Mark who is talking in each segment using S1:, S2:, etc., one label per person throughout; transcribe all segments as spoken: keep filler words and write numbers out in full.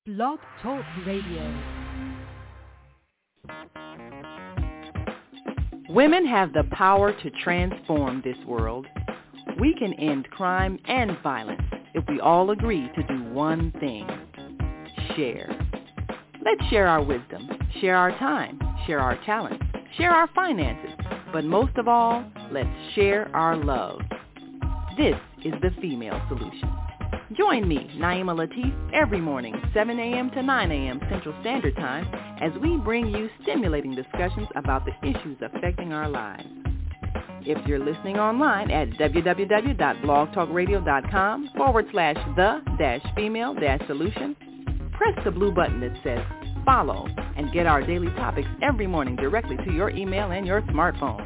S1: Blog Talk Radio.
S2: Women have the power to transform this world. We can end crime and violence if we all agree to do one thing: share. Let's share our wisdom, share our time, share our talents, share our finances, but most of all, let's share our love. This is the Female Solution. Join me, Naima Latif, every morning, seven a.m. to nine a.m. Central Standard Time, as we bring you stimulating discussions about the issues affecting our lives. If you're listening online at www.blogtalkradio.com forward slash the dash female dash solution, press the blue button that says follow and get our daily topics every morning directly to your email and your smartphone.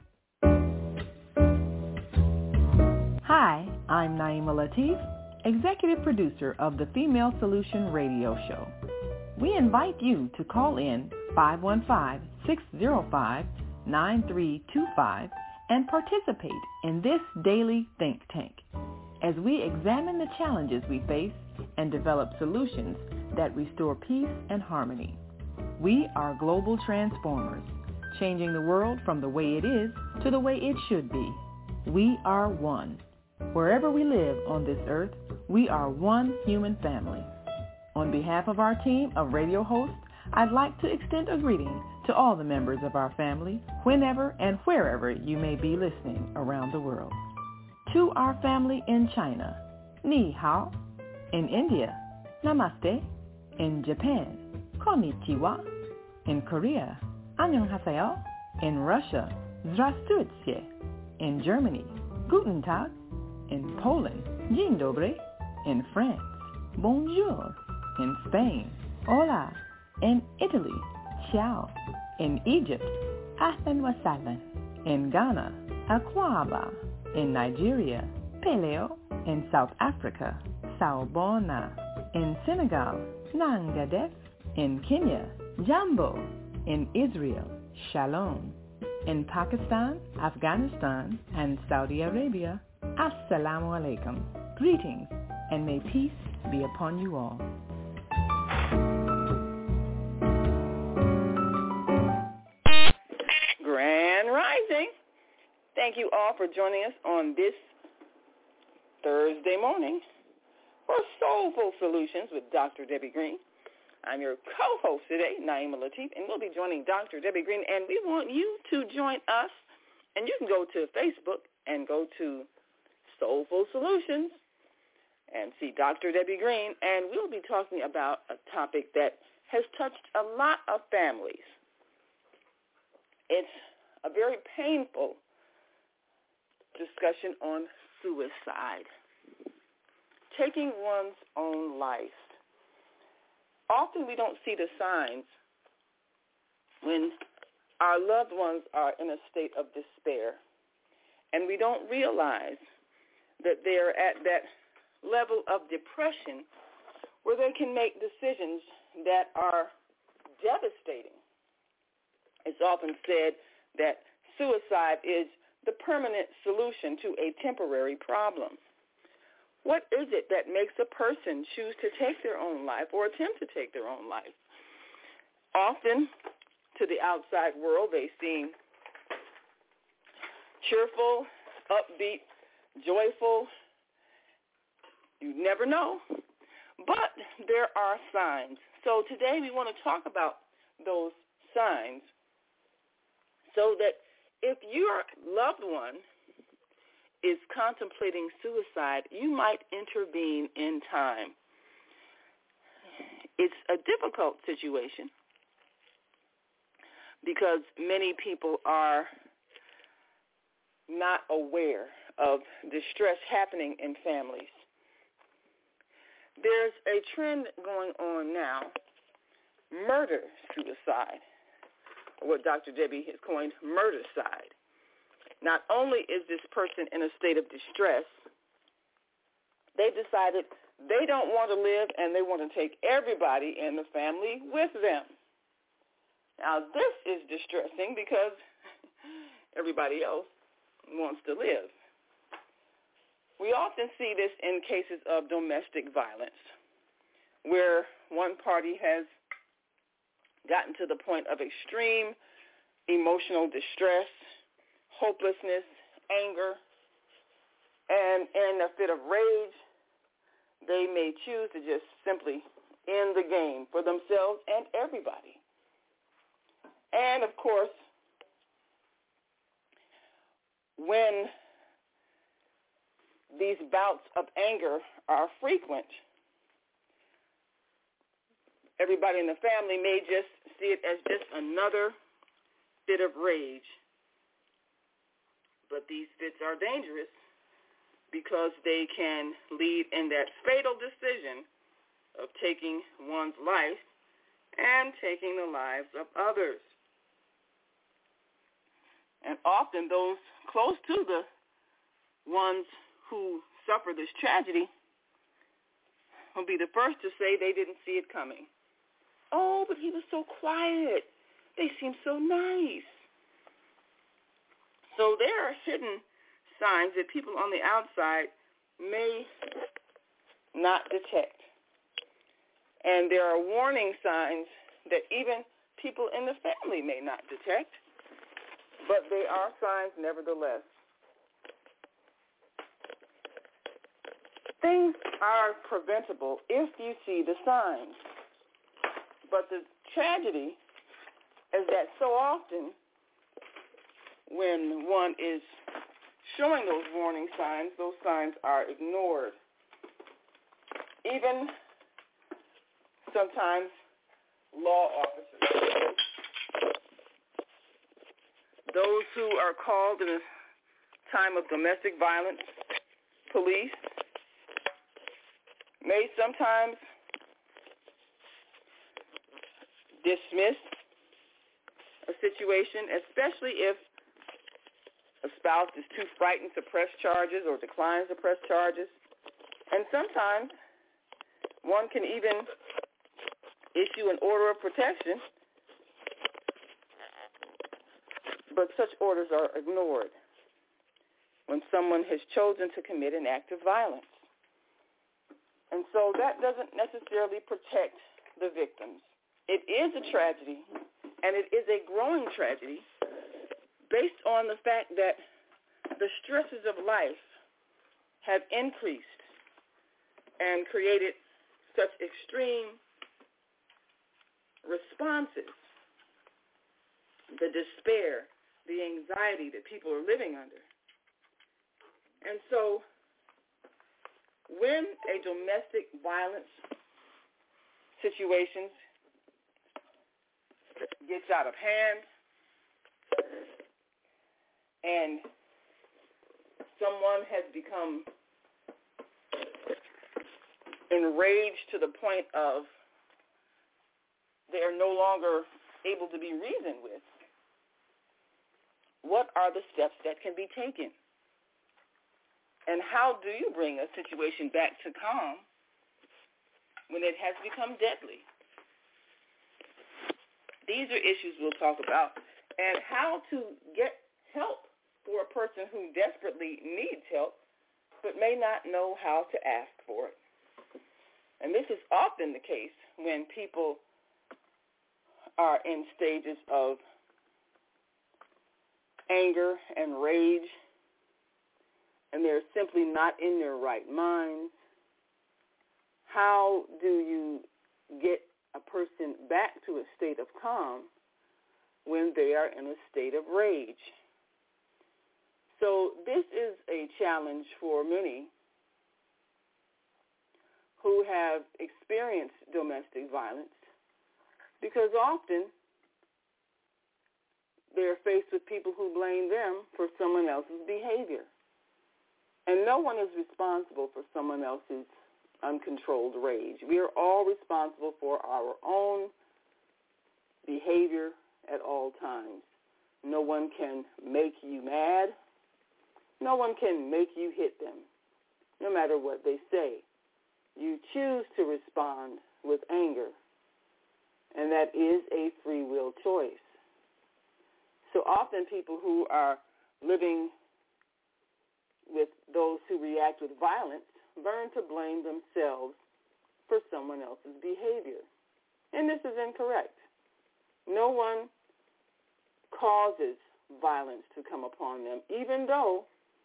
S2: Hi, I'm Naima Latif, Executive Producer of the Female Solution Radio Show. We invite you to call in five one five, six zero five, nine three two five and participate in this daily think tank as we examine the challenges we face and develop solutions that restore peace and harmony. We are global transformers, changing the world from the way it is to the way it should be. We are one. Wherever we live on this earth, we are one human family. On behalf of our team of radio hosts, I'd like to extend a greeting to all the members of our family, whenever and wherever you may be listening around the world. To our family in China, Ni Hao. In India, Namaste. In Japan, Konnichiwa. In Korea, Annyeonghaseyo. In Russia, Здравствуйте. In Germany, Guten Tag. In Poland, Dzień dobry. In France, Bonjour. In Spain, Hola. In Italy, Ciao. In Egypt, Ahlan wa sahlan. In Ghana, Akwaba. In Nigeria, Peleo. In South Africa, Sawubona. In Senegal, Nangadef. In Kenya, Jambo. In Israel, Shalom. In Pakistan, Afghanistan, and Saudi Arabia, Assalamu alaikum. Greetings, and may peace be upon you all. Grand Rising. Thank you all for joining us on this Thursday morning for Soulful Solutions with Doctor Debbie Green. I'm your co-host today, Naima Latif, and we'll be joining Doctor Debbie Green, and we want you to join us. And you can go to Facebook and go to Soulful Solutions and see Doctor Debbie Green, and we'll be talking about a topic that has touched a lot of families. It's a very painful discussion on suicide, taking one's own life. Often we don't see the signs when our loved ones are in a state of despair, and we don't realize that they are at that level of depression where they can make decisions that are devastating. It's often said that suicide is the permanent solution to a temporary problem. What is it that makes a person choose to take their own life or attempt to take their own life? Often, to the outside world, they seem cheerful, upbeat, joyful. You never know. But there are signs. So today we want to talk about those signs so that if your loved one is contemplating suicide, you might intervene in time. It's a difficult situation because many people are not aware of distress happening in families. There's a trend going on now, murder-suicide, what Doctor Debbie has coined murder-side. Not only is this person in a state of distress, they've decided they don't want to live and they want to take everybody in the family with them. Now, this is distressing because everybody else wants to live. We often see this in cases of domestic violence, where
S3: one party has gotten to the point of extreme emotional distress, hopelessness, anger, and in a fit of rage, they may choose to just simply end the game for themselves and everybody. And, of course, when these bouts of anger are frequent, everybody in the family may just see it as just another fit of rage. But these fits are dangerous because they can lead in that fatal decision of taking one's life and taking the lives of others. And often those close to the ones who suffer this tragedy will be the first to say they didn't see it coming. Oh, but he was so quiet. They seemed so nice. So there are hidden signs that people on the outside may not detect. And there are warning signs that even people in the family may not detect, but they are signs nevertheless. Things are preventable if you see the signs. But the tragedy is that so often when one is showing those warning signs, those signs are ignored. Even sometimes law officers, those who are called in a time of domestic violence, police, may sometimes dismiss a situation, especially if a spouse is too frightened to press charges or declines to press charges. And sometimes one can even issue an order of protection, but such orders are ignored when someone has chosen to commit an act of violence. And so that doesn't necessarily protect the victims. It is a tragedy, and it is a growing tragedy based on the fact that the stresses of life have increased and created such extreme responses, the despair, the anxiety that people are living under. And so when a domestic violence situation gets out of hand and someone has become enraged to the point of they are no longer able to be reasoned with, what are the steps that can be taken? And how do you bring a situation back to calm when it has become deadly? These are issues we'll talk about, and how to get help for a person who desperately needs help but may not know how to ask for it. And this is often the case when people are in stages of anger and rage, and they're simply not in their right minds. How do you get a person back to a state of calm when they are in a state of rage? So this is a challenge for many who have experienced domestic violence, because often they're faced with people who blame them for someone else's behavior. And no one is responsible for someone else's uncontrolled rage. We are all responsible for our own behavior at all times. No one can make you mad. No one can make you hit them, no matter what they say. You choose to respond with anger, and that is a free will choice. So often people who are living with those who react with violence learn to blame themselves for someone else's behavior. And this is incorrect. No one causes violence to come upon them, even though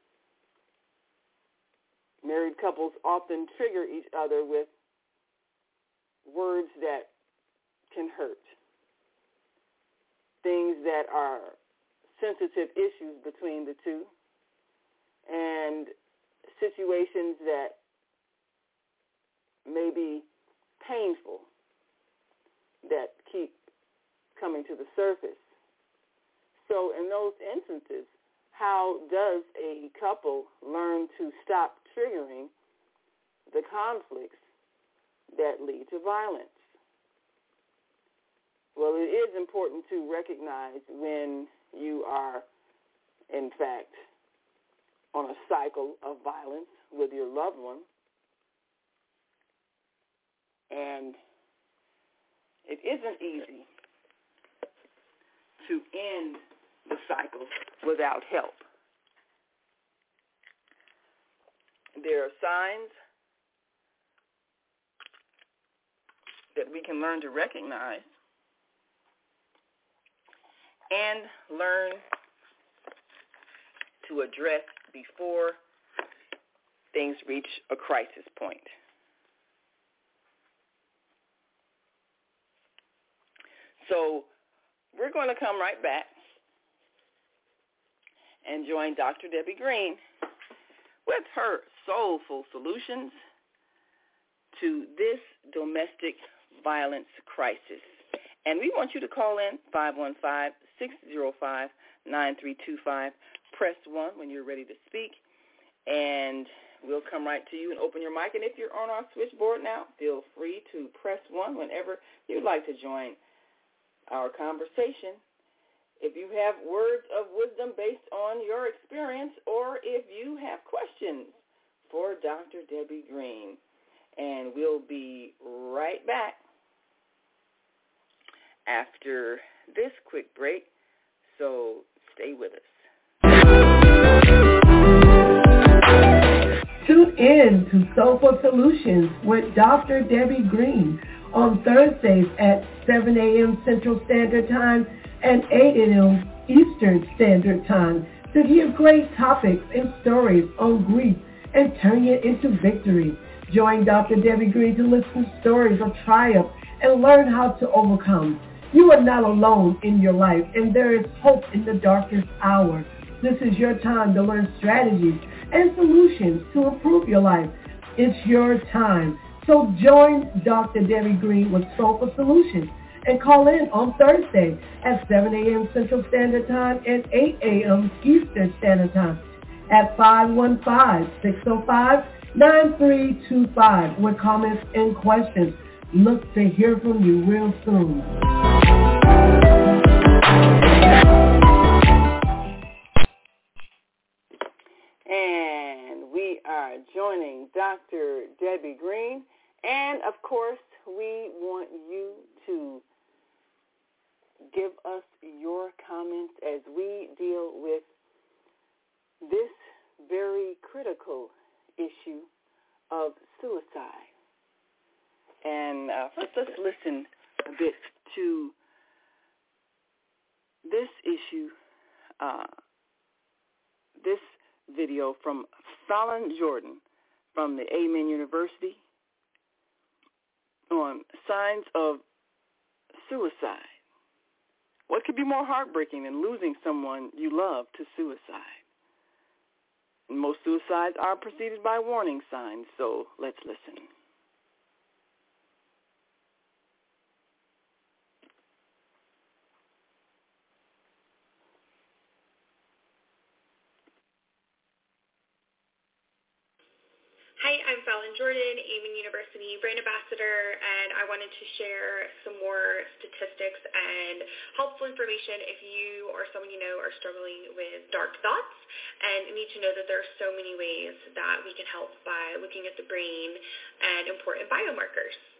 S3: married couples often trigger each other with words that can hurt, things that are sensitive issues between the two, and situations that may be painful that keep coming to the surface. So in those instances, how does a couple learn to stop triggering the conflicts that lead to violence? Well, it is important to recognize when you are, in fact, on a cycle of violence with your loved one. And it isn't easy to end the cycle without help. There are signs that we can learn to recognize and learn to address before things reach a crisis point. So we're going to come right back and join Doctor Debbie Green with her soulful solutions to this domestic violence crisis. And we want you to call in five one five, six zero five, nine three two five. Press one when you're ready to speak, and we'll come right to you and open your mic. And if you're on our switchboard now, feel free to press one whenever you'd like to join our conversation. If you have words of wisdom based on your experience, or if you have questions for Doctor Debbie Green. And we'll be right back after this quick break, so stay with us.
S4: Tune in to Soulful Solutions with Doctor Debbie Green on Thursdays at seven a.m. Central Standard Time and eight a.m. Eastern Standard Time to hear great topics and stories on grief and turn it into victory. Join Doctor Debbie Green to listen to stories of triumph and learn how to overcome. You are not alone in your life, and there is hope in the darkest hour. This is your time to learn strategies and solutions to improve your life. It's your time. So join Doctor Debbie Green with Soulful Solutions and call in on Thursday at seven a.m. Central Standard Time and eight a.m. Eastern Standard Time at five one five, six zero five, nine three two five with comments and questions. Look to hear from you real soon.
S3: And we are joining Doctor Debbie Green. And, of course, we want you to give us your comments as we deal with this very critical issue of suicide. And uh, first, let's listen a bit to this issue, uh, this video from Fallon Jordan from the Amen University on signs of suicide. What could be more heartbreaking than losing someone you love to suicide? And most suicides are preceded by warning signs, so let's listen.
S5: Hi, I'm Fallon Jordan, Amen University brand ambassador, and I wanted to share some more statistics and helpful information if you or someone you know are struggling with dark thoughts and need to know that there are so many ways that we can help by looking at the brain and important biomarkers.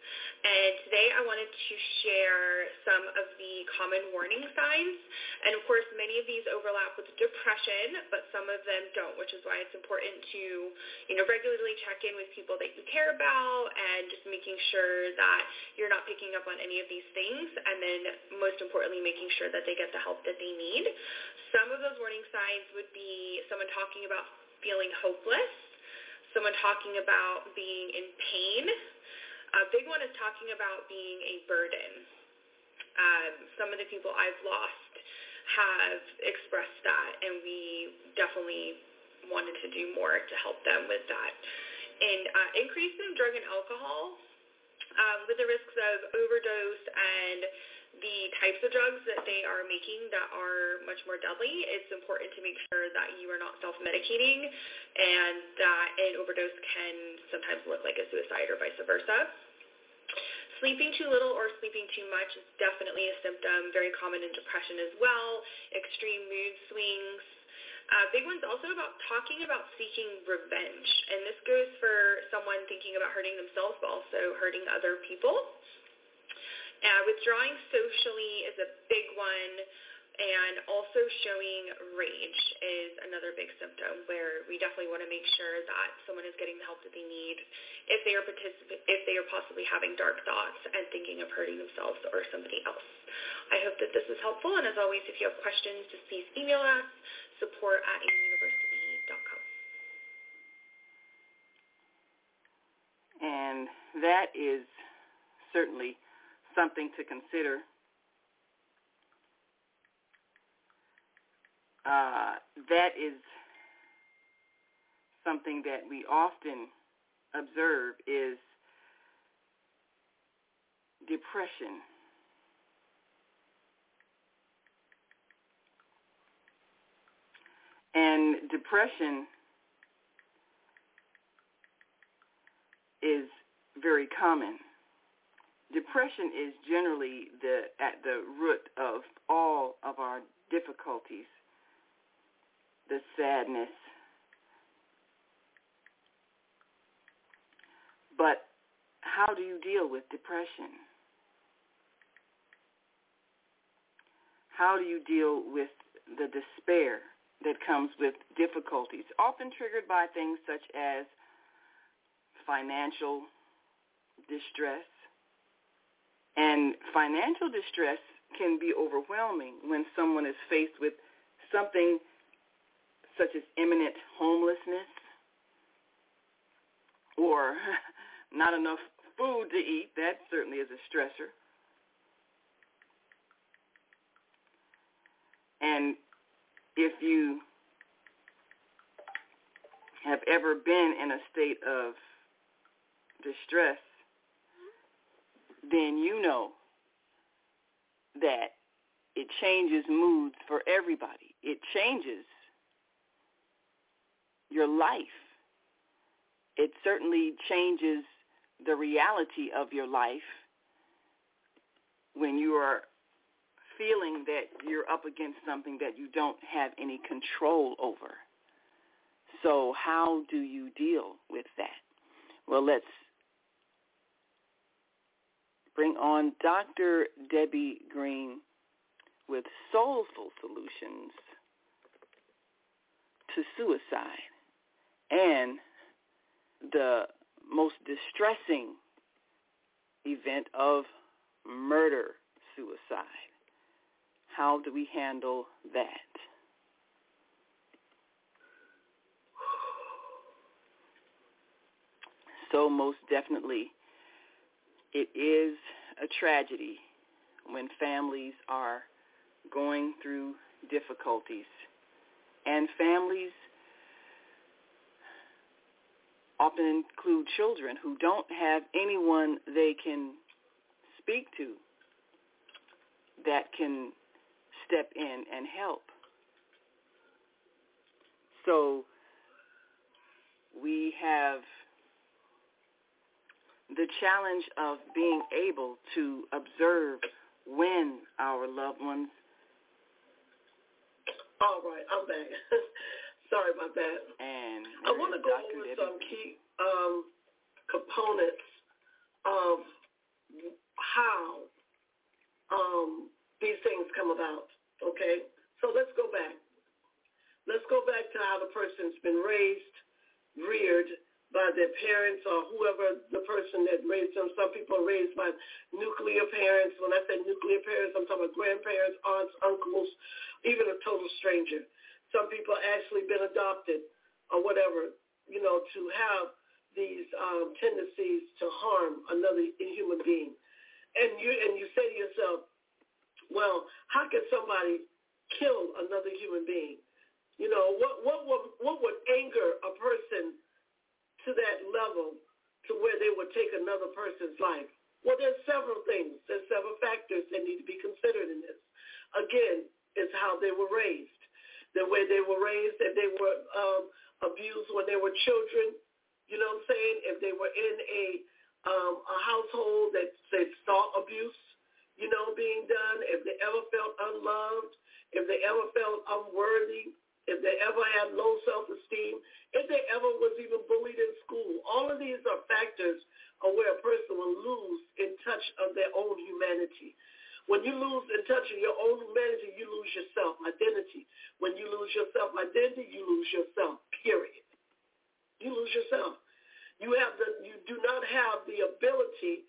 S5: And today I wanted to share some of the common warning signs. And of course, many of these overlap with depression, but some of them don't, which is why it's important to, you know, regularly check in with people that you care about and just making sure that you're not picking up on any of these things. And then most importantly, making sure that they get the help that they need. Some of those warning signs would be someone talking about feeling hopeless, someone talking about being in pain. A big one is talking about being a burden. Um, some of the people I've lost have expressed that, and we definitely wanted to do more to help them with that. And uh, increase in drug and alcohol, um, with the risks of overdose and the types of drugs that they are making that are much more deadly, it's important to make sure that you are not self-medicating and that an overdose can sometimes look like a suicide or vice versa. Sleeping too little or sleeping too much is definitely a symptom, very common in depression as well. Extreme mood swings. Uh, big one's also about talking about seeking revenge, and this goes for someone thinking about hurting themselves but also hurting other people. Uh, withdrawing socially is a big one, and also showing rage is another big symptom where we definitely want to make sure that someone is getting the help that they need if they are particip- if they are possibly having dark thoughts and thinking of hurting themselves or somebody else. I hope that this is helpful, and as always, if you have questions, just please email us, support at amen university dot com.
S3: And that is certainly something to consider. Uh, that is something that we often observe is depression. And depression is very common. Depression is generally the at the root of all of our difficulties, the sadness. But how do you deal with depression? How do you deal with the despair that comes with difficulties, often triggered by things such as financial distress? And financial distress can be overwhelming when someone is faced with something such as imminent homelessness or not enough food to eat. That certainly is a stressor. And if you have ever been in a state of distress, then you know that it changes moods for everybody. It changes your life. It certainly changes the reality of your life when you are feeling that you're up against something that you don't have any control over. So how do you deal with that? Well, let's bring on Doctor Debbie Green with soulful solutions to suicide and the most distressing event of murder-suicide. How do we handle that? So most definitely, it is a tragedy when families are going through difficulties, and families often include children who don't have anyone they can speak to that can step in and help. So we have the challenge of being able to observe when our loved ones.
S4: All right, I'm back. Sorry about that.
S3: And
S4: I want to go
S3: Doctor
S4: over
S3: Debbie.
S4: some key um, components of
S6: how um, these things come about, okay? So let's go back. Let's go back to how the person's been raised, reared by their parents or whoever the person that raised them. Some people are raised by nuclear parents. When I say nuclear parents, I'm talking about grandparents, aunts, uncles, even a total stranger. Some people actually been adopted or whatever, you know, to have these um, tendencies to harm another human being. And you and you say to yourself, well, how can somebody kill another human being? You know, what what would what would anger a person to that level to where they would take another person's life? Well, there's several things. There's several factors that need to be considered in this. Again, it's how they were raised, the way they were raised, if they were um, abused when they were children, you know what I'm saying? If they were in a um, a household that they saw abuse, you know, being done, if they ever felt unloved, if they ever felt unworthy, if they ever had low self-esteem, if they ever was even bullied in school. All of these are factors of where a person will lose in touch of their own humanity. When you lose in touch of your own humanity, you lose your self-identity. When you lose your self-identity, you lose yourself, period. You lose yourself. You have the, you do not have the ability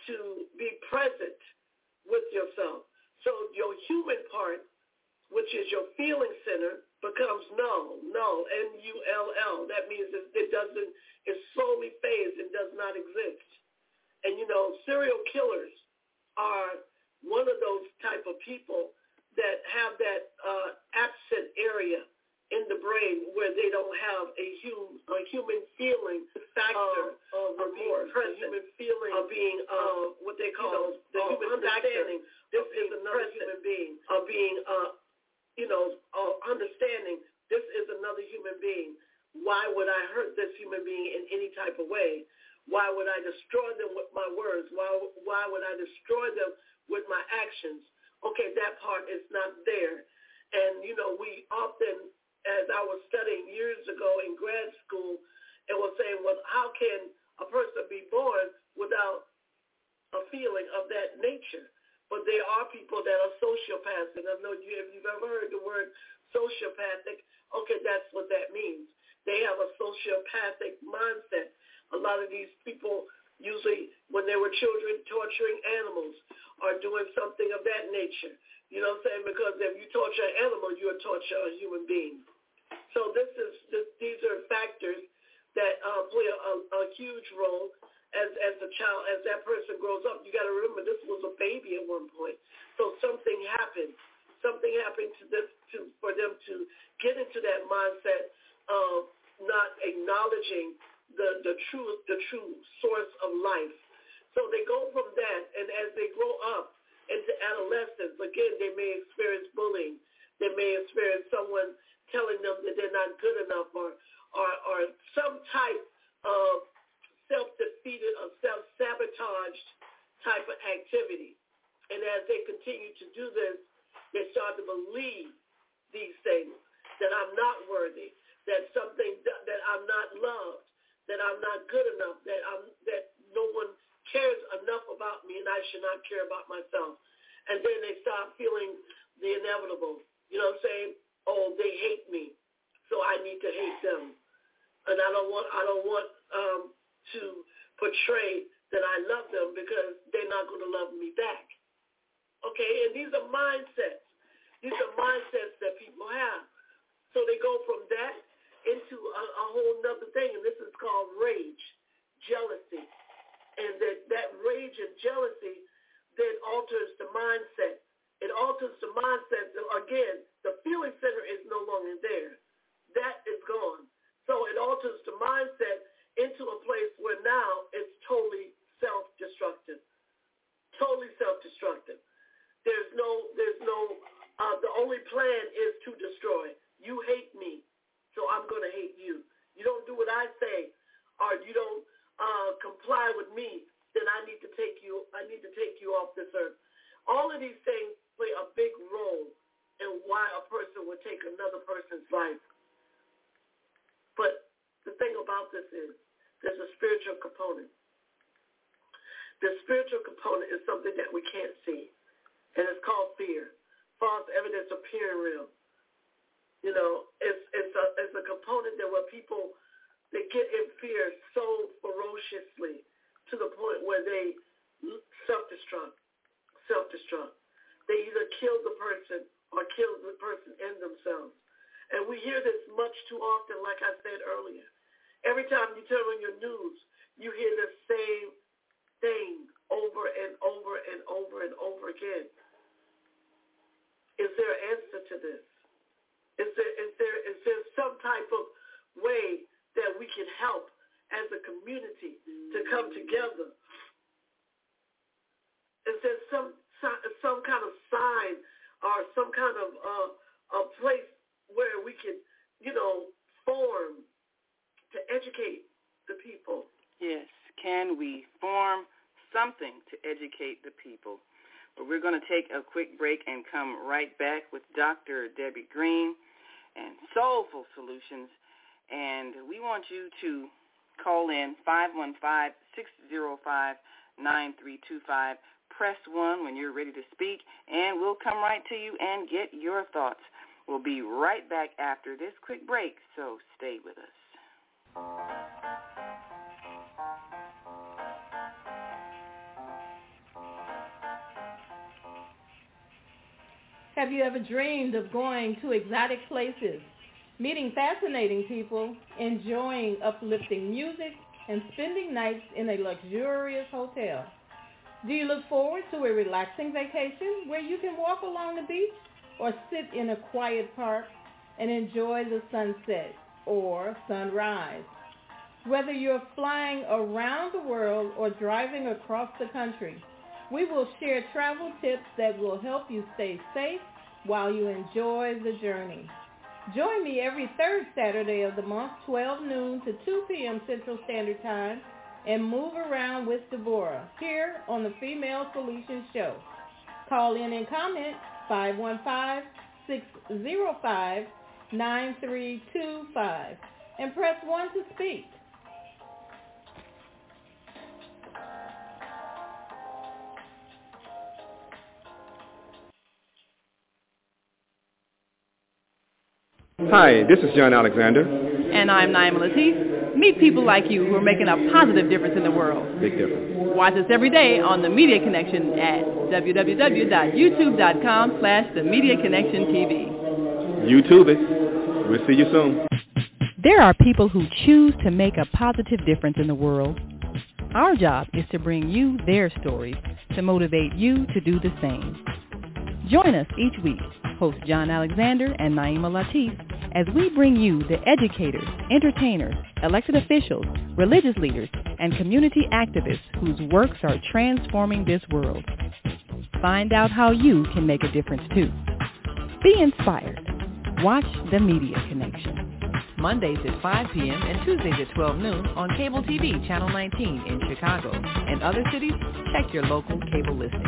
S6: to be present with yourself. So your human part, which is your feeling center, becomes null, null, N U L L. That means it, it doesn't, it's slowly phased and does not exist. And, you know, serial killers are one of those type of people that have that uh, absent area in the brain where they don't have a, hum, a human feeling factor of, of, of being present, a human feeling of being, uh, what they call you know, the uh, human understanding. This is another present. Human being, of being uh, you know, uh, understanding this is another human being. Why would I hurt this human being in any type of way? Why would I destroy them with my words? Why, why would I destroy them with my actions? Okay, that part is not there. And, you know, we often, as I was studying years ago in grad school, and was saying, well, how can a person be born without a feeling of that nature? But there are people that are sociopathic. I don't know if you've ever heard the word sociopathic. Okay, that's what that means. They have a sociopathic mindset. A lot of these people, usually when they were children, torturing animals or doing something of that nature. You know what I'm saying? Because if you torture an animal, you will torture a human being. So this is this, these are factors that uh, play a, a huge role. As as the child, as that person grows up, you got to remember this was a baby at one point. So something happened. Something happened to this to for them to get into that mindset of not acknowledging the the true the true source of life. So they go from that, and as they grow up into adolescence, again they may experience bullying. They may experience someone telling them that they're not good enough, or or, or some type of self-defeated or self-sabotaged type of activity. And as they continue to do this, they start to believe these things, that I'm not worthy, that something, that I'm not loved, that I'm not good enough, that I'm that no one cares enough about me and I should not care about myself. And then they start feeling the inevitable. You know what I'm saying? Oh, they hate me, so I need to hate them. And I don't want, I don't want, um, to portray that I love them because they're not going to love me back. Okay, and these are mindsets. These are mindsets that people have. So they go from that into a, a whole nother thing, and this is called rage, jealousy. And that, that rage and jealousy then alters the mindset. It alters the mindset. Again, the feeling center is no longer there. That is gone. So it alters the mindset into a place where now it's totally self-destructive, totally self-destructive. There's no, there's no, uh, the only plan is to destroy. You hate me, so I'm going to hate you. You don't do what I say, or you don't uh, comply with me, then I need to take you, I need to take you off this earth. All of these things play a big role in why a person would take another person's life. But the thing about this is there's a spiritual component. The spiritual component is something that we can't see, and it's called fear. False evidence appearing real. You know, it's it's a it's a component that where people they get in fear so ferociously to the point where they self-destruct, self-destruct. They either kill the person or kill the person in themselves. And we hear this much too often, like I said earlier. Every time you turn on your news, you hear the same thing over and over and over and over again. Is there an answer to this? Is there is there is there some type of way that we can help as a community to come together? Is there some some kind of sign or some kind of uh, a place where we can, you know, form to educate the people?
S3: Yes. Can we form something to educate the people? But we're going to take a quick break and come right back with Doctor Debbie Green and Soulful Solutions. And we want you to call in five one five, six zero five, nine three two five. Press one when you're ready to speak, and we'll come right to you and get your thoughts. We'll be right back after this quick break, so stay with us.
S7: Have you ever dreamed of going to exotic places, meeting fascinating people, enjoying uplifting music, and spending nights in a luxurious hotel? Do you look forward to a relaxing vacation where you can walk along the beach or sit in a quiet park and enjoy the sunset or sunrise? Whether you're flying around the world or driving across the country, we will share travel tips that will help you stay safe while you enjoy the journey. Join me every third Saturday of the month, twelve noon to two p.m. Central Standard Time, and move around with Deborah here on the Female Solutions Show. Call in and comment five one five, six zero five, nine three two five and press one to speak.
S8: Hi, this is John Alexander.
S2: And I'm Naima Latif. Meet people like you who are making a positive difference in the world.
S8: Big difference.
S2: Watch us every day on The Media Connection at w w w dot youtube dot com slash The Media Connection T V.
S8: YouTube it. We'll see you soon.
S2: There are people who choose to make a positive difference in the world. Our job is to bring you their stories to motivate you to do the same. Join us each week, host John Alexander and Naima Latif, as we bring you the educators, entertainers, elected officials, religious leaders, and community activists whose works are transforming this world. Find out how you can make a difference too. Be inspired. Watch The Media Connection. Mondays at five p.m. and Tuesdays at twelve noon on Cable T V Channel nineteen in Chicago. In other cities, check your local cable listings.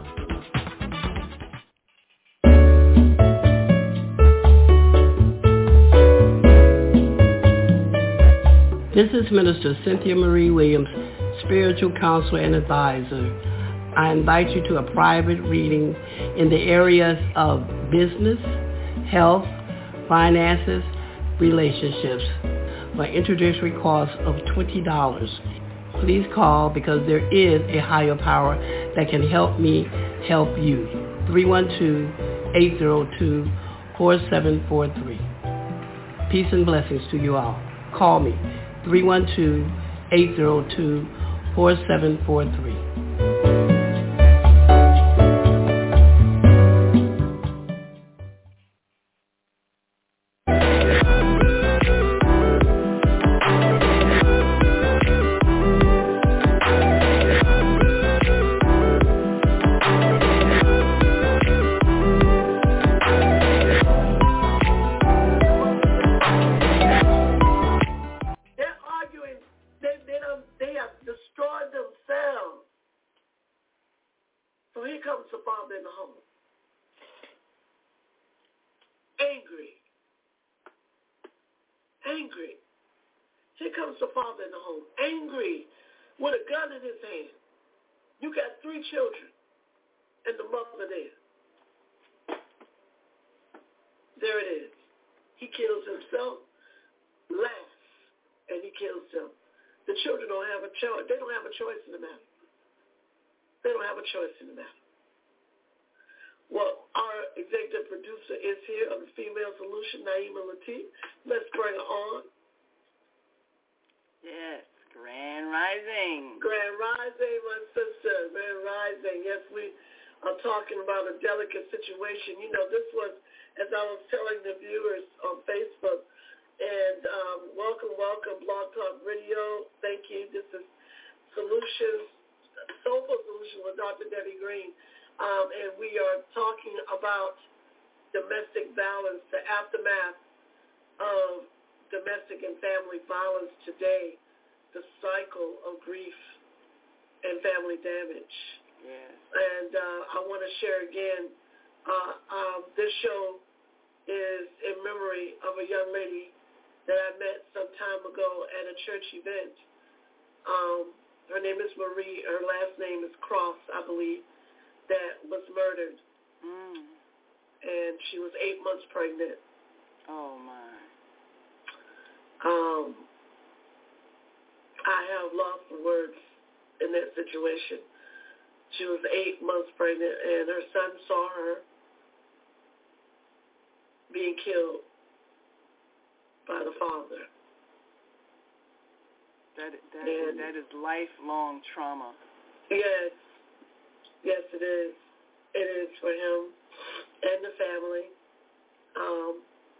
S9: This is Minister Cynthia Marie Williams, spiritual counselor and advisor. I invite you to a private reading in the areas of business, health, finances, relationships for an introductory cost of twenty dollars. Please call because there is a higher power that can help me help you. three one two, eight zero two, four seven four three. Peace and blessings to you all. Call me. three one two, eight zero two, four seven four three.
S6: You got three children and the mother there. There it is. He kills himself, laughs, and he kills them. The children don't have a choice. They don't have a choice in the matter. They don't have a choice in the matter. Well, our executive producer is here of the Female Solution, Naima Latif. Let's bring her on.
S3: Yes, Grand Rising.
S6: Grand Rising, my sister. Grand Rising. Yes, we are talking about a delicate situation. You know, this was, as I was telling the viewers on Facebook, and um, welcome, welcome, Blog Talk Radio. Thank you. This is Solutions, Soulful Solution with Doctor Debbie Green. Um, and we are talking about domestic violence, the aftermath of domestic and family violence today, the cycle of grief and family damage.
S3: Yes.
S6: And uh, I want to share again, uh, um, this show is in memory of a young lady that I met some time ago at a church event. Um, her name is Marie. Her last name is Cross, I believe, that was murdered.
S3: Mm.
S6: And she was eight months pregnant.
S3: Oh, my.
S6: Um, I have lost the words in that situation. She was eight months pregnant, and her son saw her being killed by the father.
S3: That that is, that is lifelong trauma.
S6: Yes, yes, it is. It is for him and the family. Um,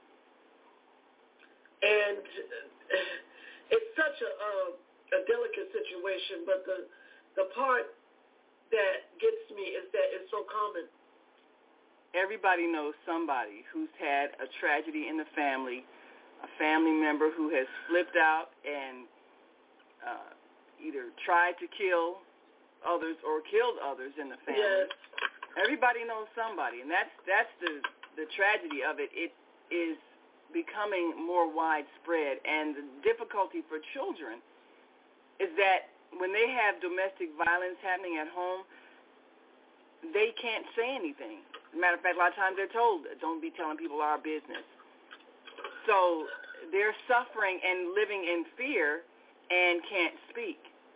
S6: and it's such a, a a delicate situation, but the the part that gets me is that it's so common.
S3: Everybody knows somebody who's had a tragedy in the family, a family member who has flipped out and uh, either tried to kill others or killed others in the family.
S6: Yes.
S3: Everybody knows somebody, and that's that's the the tragedy of it. It is becoming more widespread, and the difficulty for children is that when they have domestic violence happening at home, they can't say anything. As a matter of fact, a lot of times they're told, don't be telling people our business. So they're suffering and living in fear and can't speak.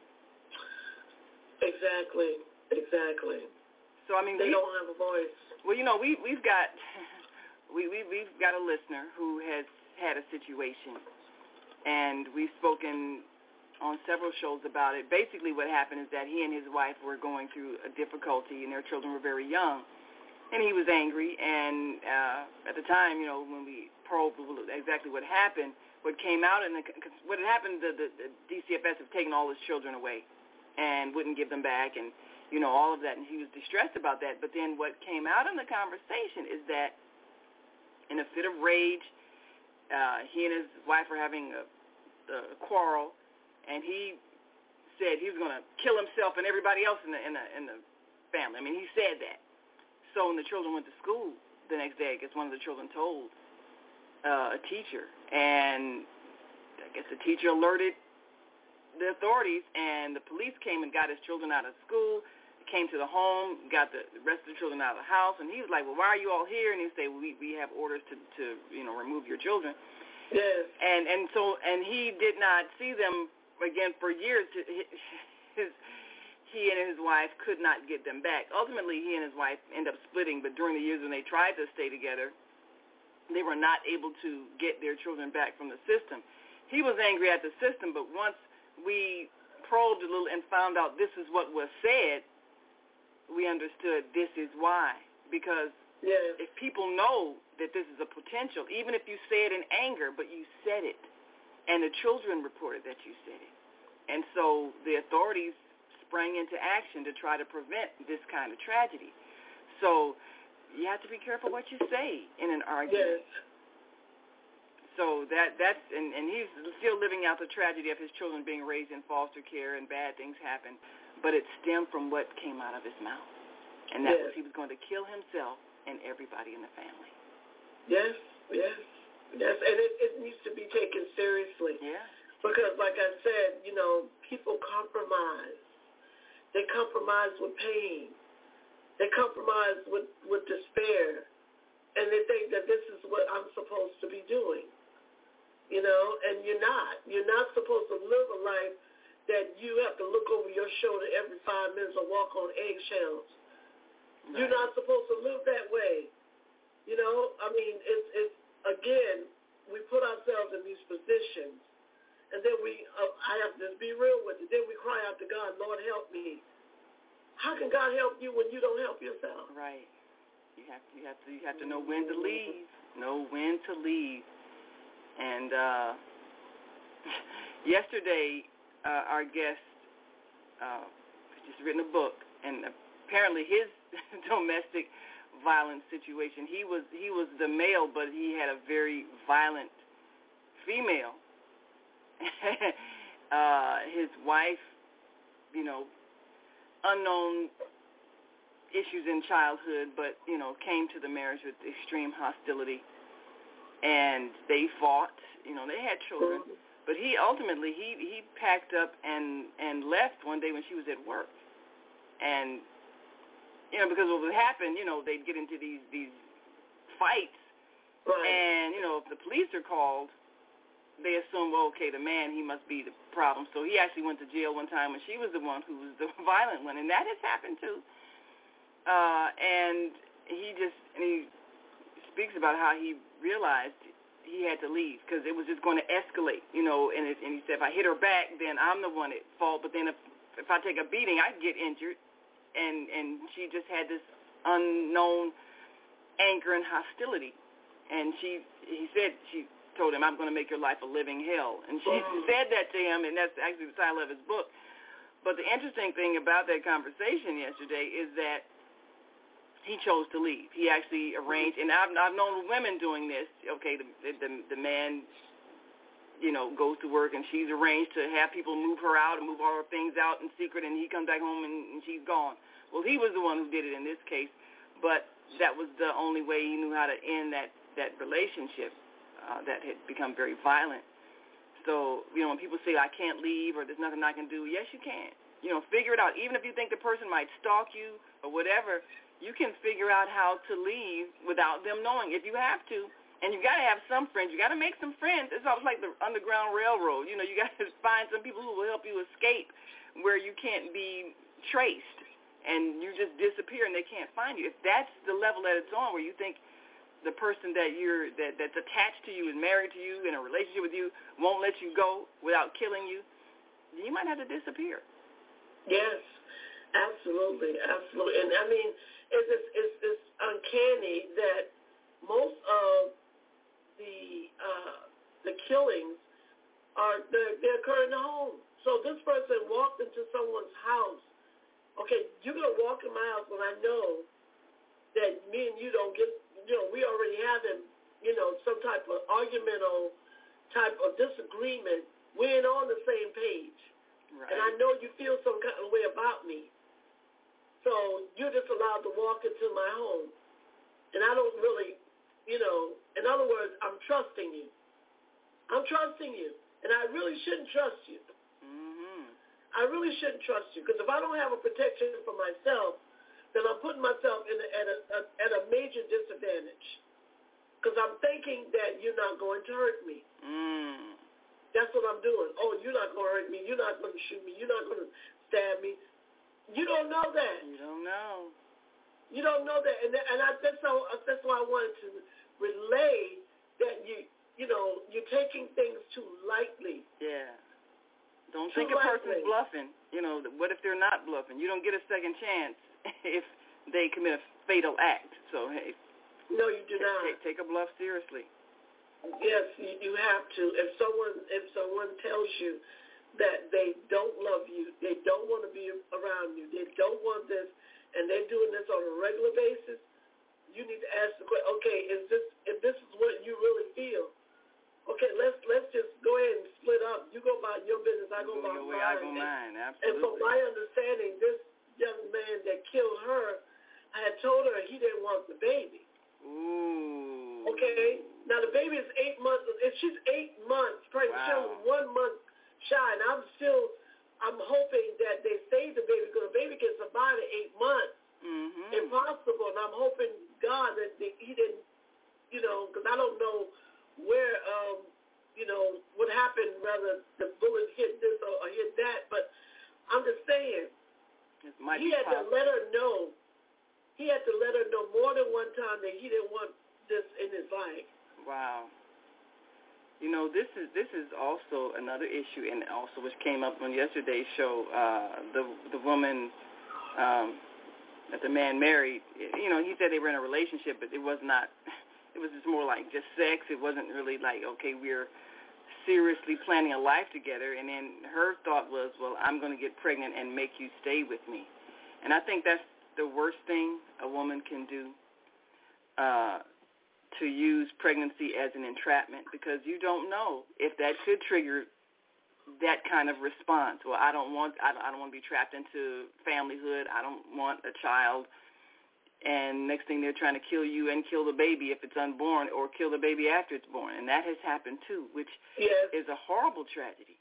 S6: Exactly, exactly.
S3: So, I mean,
S6: they
S3: we,
S6: don't have a voice.
S3: Well, you know, we, we've got we, we, we've got a listener who has had a situation, and we've spoken on several shows about it. Basically what happened is that he and his wife were going through a difficulty, and their children were very young, and he was angry, and uh, at the time, you know, when we probed exactly what happened, what came out, and what had happened, the, the, the D C F S have taken all his children away and wouldn't give them back, and, you know, all of that, and he was distressed about that. But then what came out in the conversation is that in a fit of rage, uh, he and his wife were having a, a quarrel, and he said he was going to kill himself and everybody else in the, in the in the family. I mean, he said that. So when the children went to school the next day, I guess one of the children told uh, a teacher, and I guess the teacher alerted the authorities, and the police came and got his children out of school, came to the home, got the rest of the children out of the house, and he was like, well, why are you all here? And he said, well, we, we have orders to, to, you know, remove your children.
S6: Yes.
S3: And, and so, and he did not see them again for years. His, he and his wife could not get them back. Ultimately, he and his wife ended up splitting, but during the years when they tried to stay together, they were not able to get their children back from the system. He was angry at the system, but once we probed a little and found out this is what was said, we understood this is why. Because
S6: yes.
S3: if people know that this is a potential, even if you say it in anger, but you said it, and the children reported that you said it. And so the authorities sprang into action to try to prevent this kind of tragedy. So you have to be careful what you say in an argument.
S6: Yes.
S3: So that that's and, and he's still living out the tragedy of his children being raised in foster care and bad things happen, but it stemmed from what came out of his mouth, and that
S6: yes.
S3: was he was going to kill himself and everybody in the family.
S6: Yes, yes, yes, and it, it needs to be taken seriously.
S3: Yeah.
S6: Because, like I said, you know, people compromise. They compromise with pain. They compromise with, with despair. And they think that this is what I'm supposed to be doing. You know, and you're not. You're not supposed to live a life that you have to look over your shoulder every five minutes or walk on eggshells. Right. You're not supposed to live that way. You know, I mean, it's, it's again, we put ourselves in these positions, and then we, uh, I have to be real with it, then we cry out to God, Lord, help me. How can God help you when you don't help yourself?
S3: Right. You have to, you have to, you have to know when to leave, know when to leave. And uh, yesterday, uh, our guest uh, just written a book, and apparently his domestic violence situation, he was he was the male, but he had a very violent female. uh, his wife, you know, unknown issues in childhood, but, you know, came to the marriage with extreme hostility. And they fought, you know, they had children. But he ultimately, he, he packed up and, and left one day when she was at work. And, you know, because what would happen, you know, they'd get into these, these fights. Right. And, you know, if the police are called, they assume, well, okay, the man, he must be the problem. So he actually went to jail one time when she was the one who was the violent one. And that has happened, too. Uh, and he just, and he speaks about how he realized he had to leave because it was just going to escalate, you know, and, it, and he said, if I hit her back, then I'm the one at fault, but then if, if I take a beating, I get injured, and, and she just had this unknown anger and hostility, and she, he said, she told him, I'm going to make your life a living hell, and she wow. said that to him, and that's actually the title of his book. But the interesting thing about that conversation yesterday is that he chose to leave. He actually arranged, and I've, I've known women doing this. Okay, the, the the man, you know, goes to work, and she's arranged to have people move her out and move all her things out in secret, and he comes back home and, and she's gone. Well, he was the one who did it in this case, but that was the only way he knew how to end that, that relationship uh, that had become very violent. So, you know, when people say, I can't leave or there's nothing I can do, yes, you can. You know, figure it out. Even if you think the person might stalk you or whatever, you can figure out how to leave without them knowing if you have to. And you got to have some friends. You got to make some friends. It's almost like the Underground Railroad. You know, you got to find some people who will help you escape where you can't be traced and you just disappear and they can't find you. If that's the level that it's on, where you think the person that you're that, that's attached to you, is married to you, in a relationship with you, won't let you go without killing you, you might have to disappear.
S6: Yes, absolutely, absolutely. And I mean, it's, it's, it's, it's uncanny that most of the uh, the killings are they they occur in the home. So this person walked into someone's house. Okay, you're gonna walk in my house when I know that me and you don't get. You know, we already having you know some type of argumental type of disagreement. We ain't on the same page, right. And I know you feel some kind of way about me. So you're just allowed to walk into my home, and I don't really, you know. In other words, I'm trusting you. I'm trusting you, and I really shouldn't trust you.
S3: Mm-hmm.
S6: I really shouldn't trust you because if I don't have a protection for myself, then I'm putting myself in a, at, a, a, at a major disadvantage because I'm thinking that you're not going to hurt me.
S3: Mm.
S6: That's what I'm doing. Oh, you're not going to hurt me. You're not going to shoot me. You're not going to stab me. You don't know that.
S3: You don't know.
S6: You don't know that, and and I, that's how that's why I wanted to relay that you you know you're taking things too lightly.
S3: Yeah. Don't
S6: too
S3: think a
S6: lightly.
S3: person's bluffing. You know, what if they're not bluffing? You don't get a second chance if they commit a fatal act. So hey.
S6: No, you do
S3: take,
S6: not.
S3: Take, take a bluff seriously.
S6: Yes, you, you have to. If someone if someone tells you that they don't love you, they don't want to be around you, they don't want this, and they're doing this on a regular basis, you need to ask the question, okay, is this if this is what you really feel, okay, let's let's just go ahead and split up. You go about your business, I go,
S3: go
S6: about
S3: your way,
S6: mine.
S3: I go mine, absolutely.
S6: And from my understanding, this young man that killed her, I had told her he didn't want the baby.
S3: Ooh.
S6: Okay, now the baby is eight months, if she's eight months pregnant,
S3: wow.
S6: she was one month shy, and I'm still I'm hoping that they save the baby because the baby can survive at eight months.
S3: Mm-hmm.
S6: Impossible. And I'm hoping, God, that they, he didn't, you know, because I don't know where, um, you know, what happened, whether the bullet hit this or, or hit that. But I'm just saying, he had possible. to let her know. He had to let her know more than one time that he didn't want this in his life.
S3: Wow. You know, this is this is also another issue, and also which came up on yesterday's show. Uh, the the woman um, that the man married, you know, he said they were in a relationship, but it was not. It was just more like just sex. It wasn't really like, okay, we're seriously planning a life together. And then her thought was, well, I'm going to get pregnant and make you stay with me. And I think that's the worst thing a woman can do. Uh, to use pregnancy as an entrapment, because you don't know if that could trigger that kind of response. Well, I don't want I don't, I don't want to be trapped into familyhood. I don't want a child. And next thing they're trying to kill you and kill the baby if it's unborn, or kill the baby after it's born. And that has happened too, which
S6: yes.
S3: is a horrible tragedy.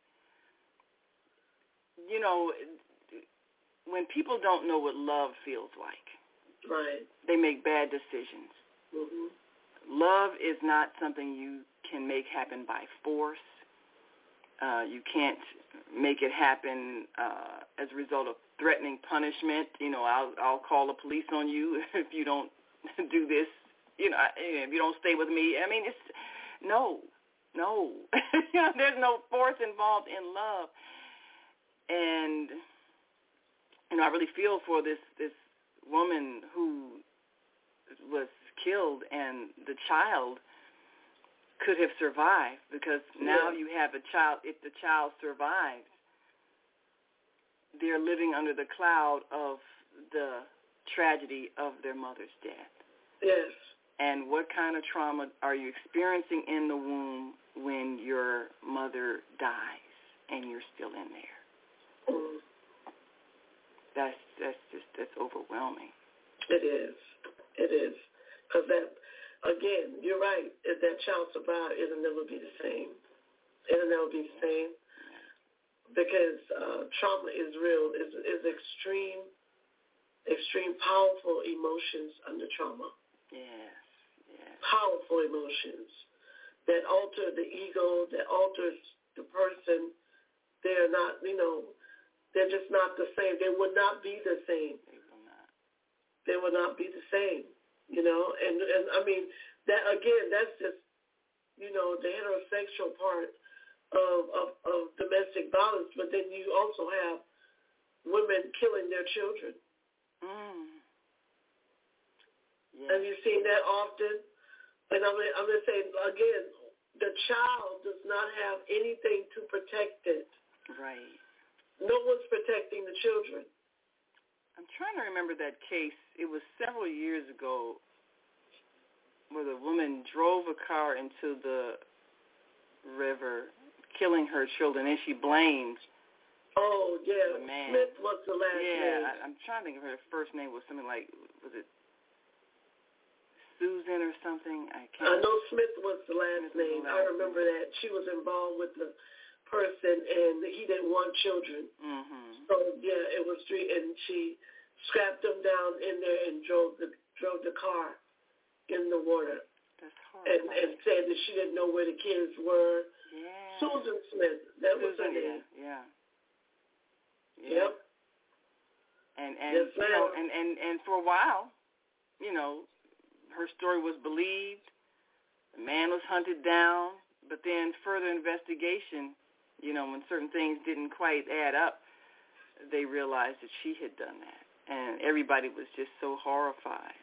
S3: You know, when people don't know what love feels like,
S6: right,
S3: they make bad decisions.
S6: Mm-hmm.
S3: Love is not something you can make happen by force. Uh, you can't make it happen uh, as a result of threatening punishment. You know, I'll I'll call the police on you if you don't do this. You know, if you don't stay with me. I mean, it's no, no. You know, there's no force involved in love. And you know, I really feel for this this woman who was killed, and the child could have survived, because now
S6: yeah.
S3: you have a child. If the child survives, they're living under the cloud of the tragedy of their mother's death.
S6: Yes.
S3: And what kind of trauma are you experiencing in the womb when your mother dies and you're still in there?
S6: Mm.
S3: That's that's just that's overwhelming.
S6: It is. It is. Because that, again, you're right. If that child survived, it'll never be the same. It'll never be the same. Because uh, trauma is real. Is is extreme, extreme, powerful emotions under trauma.
S3: Yes. Yes.
S6: Powerful emotions that alter the ego, that alters the person. They're not, you know, they're just not the same. They would not be the same.
S3: They will not.
S6: They will not be the same. You know, and, and I mean, that again, that's just, you know, the heterosexual part of, of, of domestic violence, but then you also have women killing their children.
S3: Mm. Yes.
S6: Have you seen that often? And I'm, I'm going to say, again, the child does not have anything to protect it.
S3: Right.
S6: No one's protecting the children.
S3: I'm trying to remember that case. It was several years ago where the woman drove a car into the river, killing her children, and she blamed
S6: oh, yeah.
S3: the man.
S6: Smith was the last
S3: yeah,
S6: name.
S3: Yeah, I'm trying to think of her first name was something like, was it Susan or something? I can't.
S6: I know Smith was the last
S3: Smith
S6: name.
S3: the last
S6: I remember
S3: name.
S6: that. She was involved with the person, and he didn't want children.
S3: Mm-hmm.
S6: So yeah, it was three, and she strapped them down in there and drove the drove the car in the water.
S3: That's
S6: and, and said that she didn't know where the kids were.
S3: Yeah.
S6: Susan Smith, that
S3: Susan,
S6: was her name.
S3: Yeah. Yeah.
S6: Yep.
S3: And and
S6: yes,
S3: you know, and, and and for a while, you know, her story was believed. The man was hunted down, but then further investigation, you know, when certain things didn't quite add up, they realized that she had done that. And everybody was just so horrified.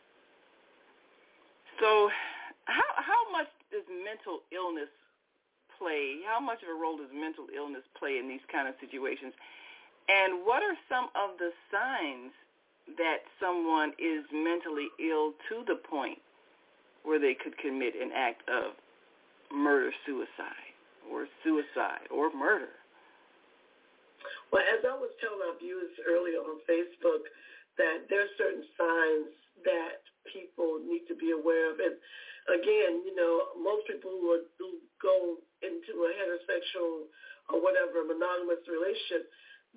S3: So how how much does mental illness play? How much of a role does mental illness play in these kind of situations? And what are some of the signs that someone is mentally ill to the point where they could commit an act of murder-suicide or suicide or murder?
S6: Well, as I was telling our viewers earlier on Facebook, that there are certain signs that people need to be aware of. And again, you know, most people who, are, who go into a heterosexual or whatever monogamous relationship,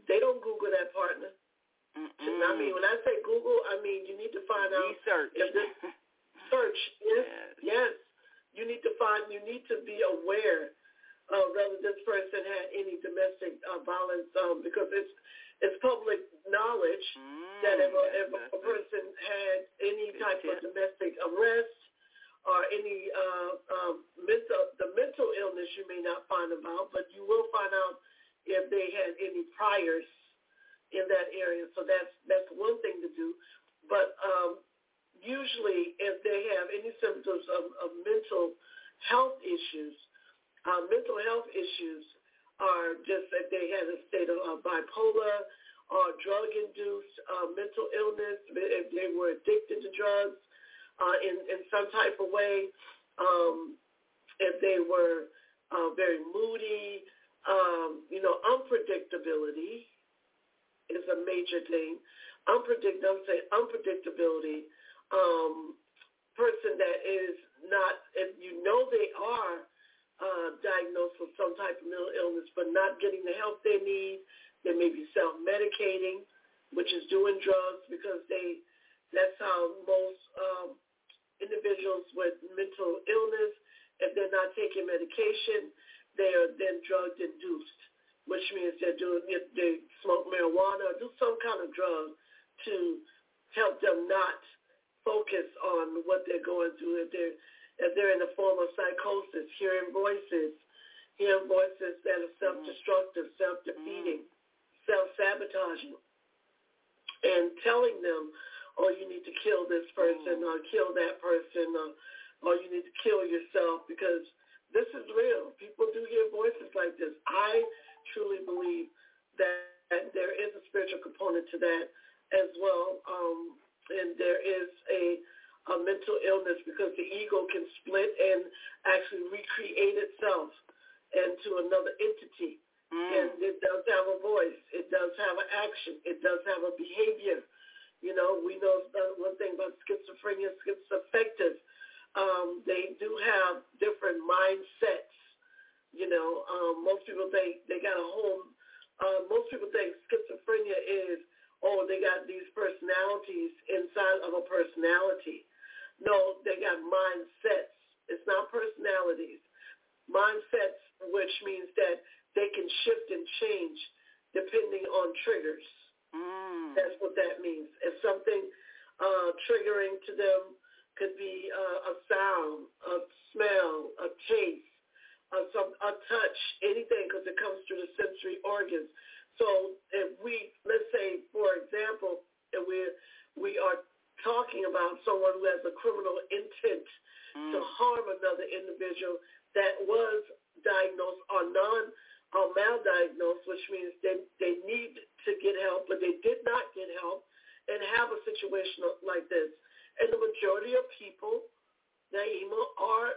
S6: they don't Google that partner. Mm-mm. I mean, when I say Google, I mean you need to find out.
S3: Research.
S6: If this, search. Yes,
S3: yes.
S6: Yes. You need to find. You need to be aware of whether this person had any domestic uh, violence, um, because it's it's public knowledge
S3: mm,
S6: that if, a,
S3: yes,
S6: if a person had any type
S3: tip.
S6: of domestic arrest or any uh, uh, mental the mental illness, you may not find about, but you will find out if they had any priors in that area. So that's that's one thing to do. But um, usually, if they have any symptoms of, of mental health issues, uh, mental health issues are just that they have a state of uh, bipolar or drug-induced uh, mental illness, if they were addicted to drugs uh, in, in some type of way, um, if they were uh, very moody, um, you know, unpredictability is a major thing. Unpredict, don't say unpredictability. Um, person that is not, if you know they are uh, diagnosed with some type of mental illness, but not getting the help they need, they may be self-medicating, which is doing drugs because they, that's how most um, individuals with mental illness, if they're not taking medication, they are then drug-induced, which means they're doing, they smoke marijuana or do some kind of drug to help them not focus on what they're going through. If they're, if they're in a form of psychosis, hearing voices, hearing voices that are self-destructive, self-defeating, mm-hmm. self-sabotaging, and telling them, oh, you need to kill this person mm-hmm. or kill that person or, or you need to kill yourself, because this is real. People do hear voices like this. I truly believe that there is a spiritual component to that as well, um, and there is a, a mental illness because the ego can split and actually recreate itself into another entity. Mm. And it does have a voice. It does have an action. It does have a behavior. You know, we know one thing about schizophrenia, schizoaffective. Um, they do have different mindsets. You know, um, most people think they got a home. Uh, most people think schizophrenia is, oh, they got these personalities inside of a personality. No, they got mindsets. It's not personalities. Mindsets, which means that they can shift and change depending on triggers. Mm. That's what that means. If something uh, triggering to them could be uh, a sound, a smell, a taste, uh, some, a touch, anything, because it comes through the sensory organs. So if we, let's say, for example, if we we are talking about someone who has a criminal intent mm. to harm another individual that was diagnosed or non or maldiagnosed, which means they, they need to get help, but they did not get help and have a situation like this. And the majority of people, Naima, are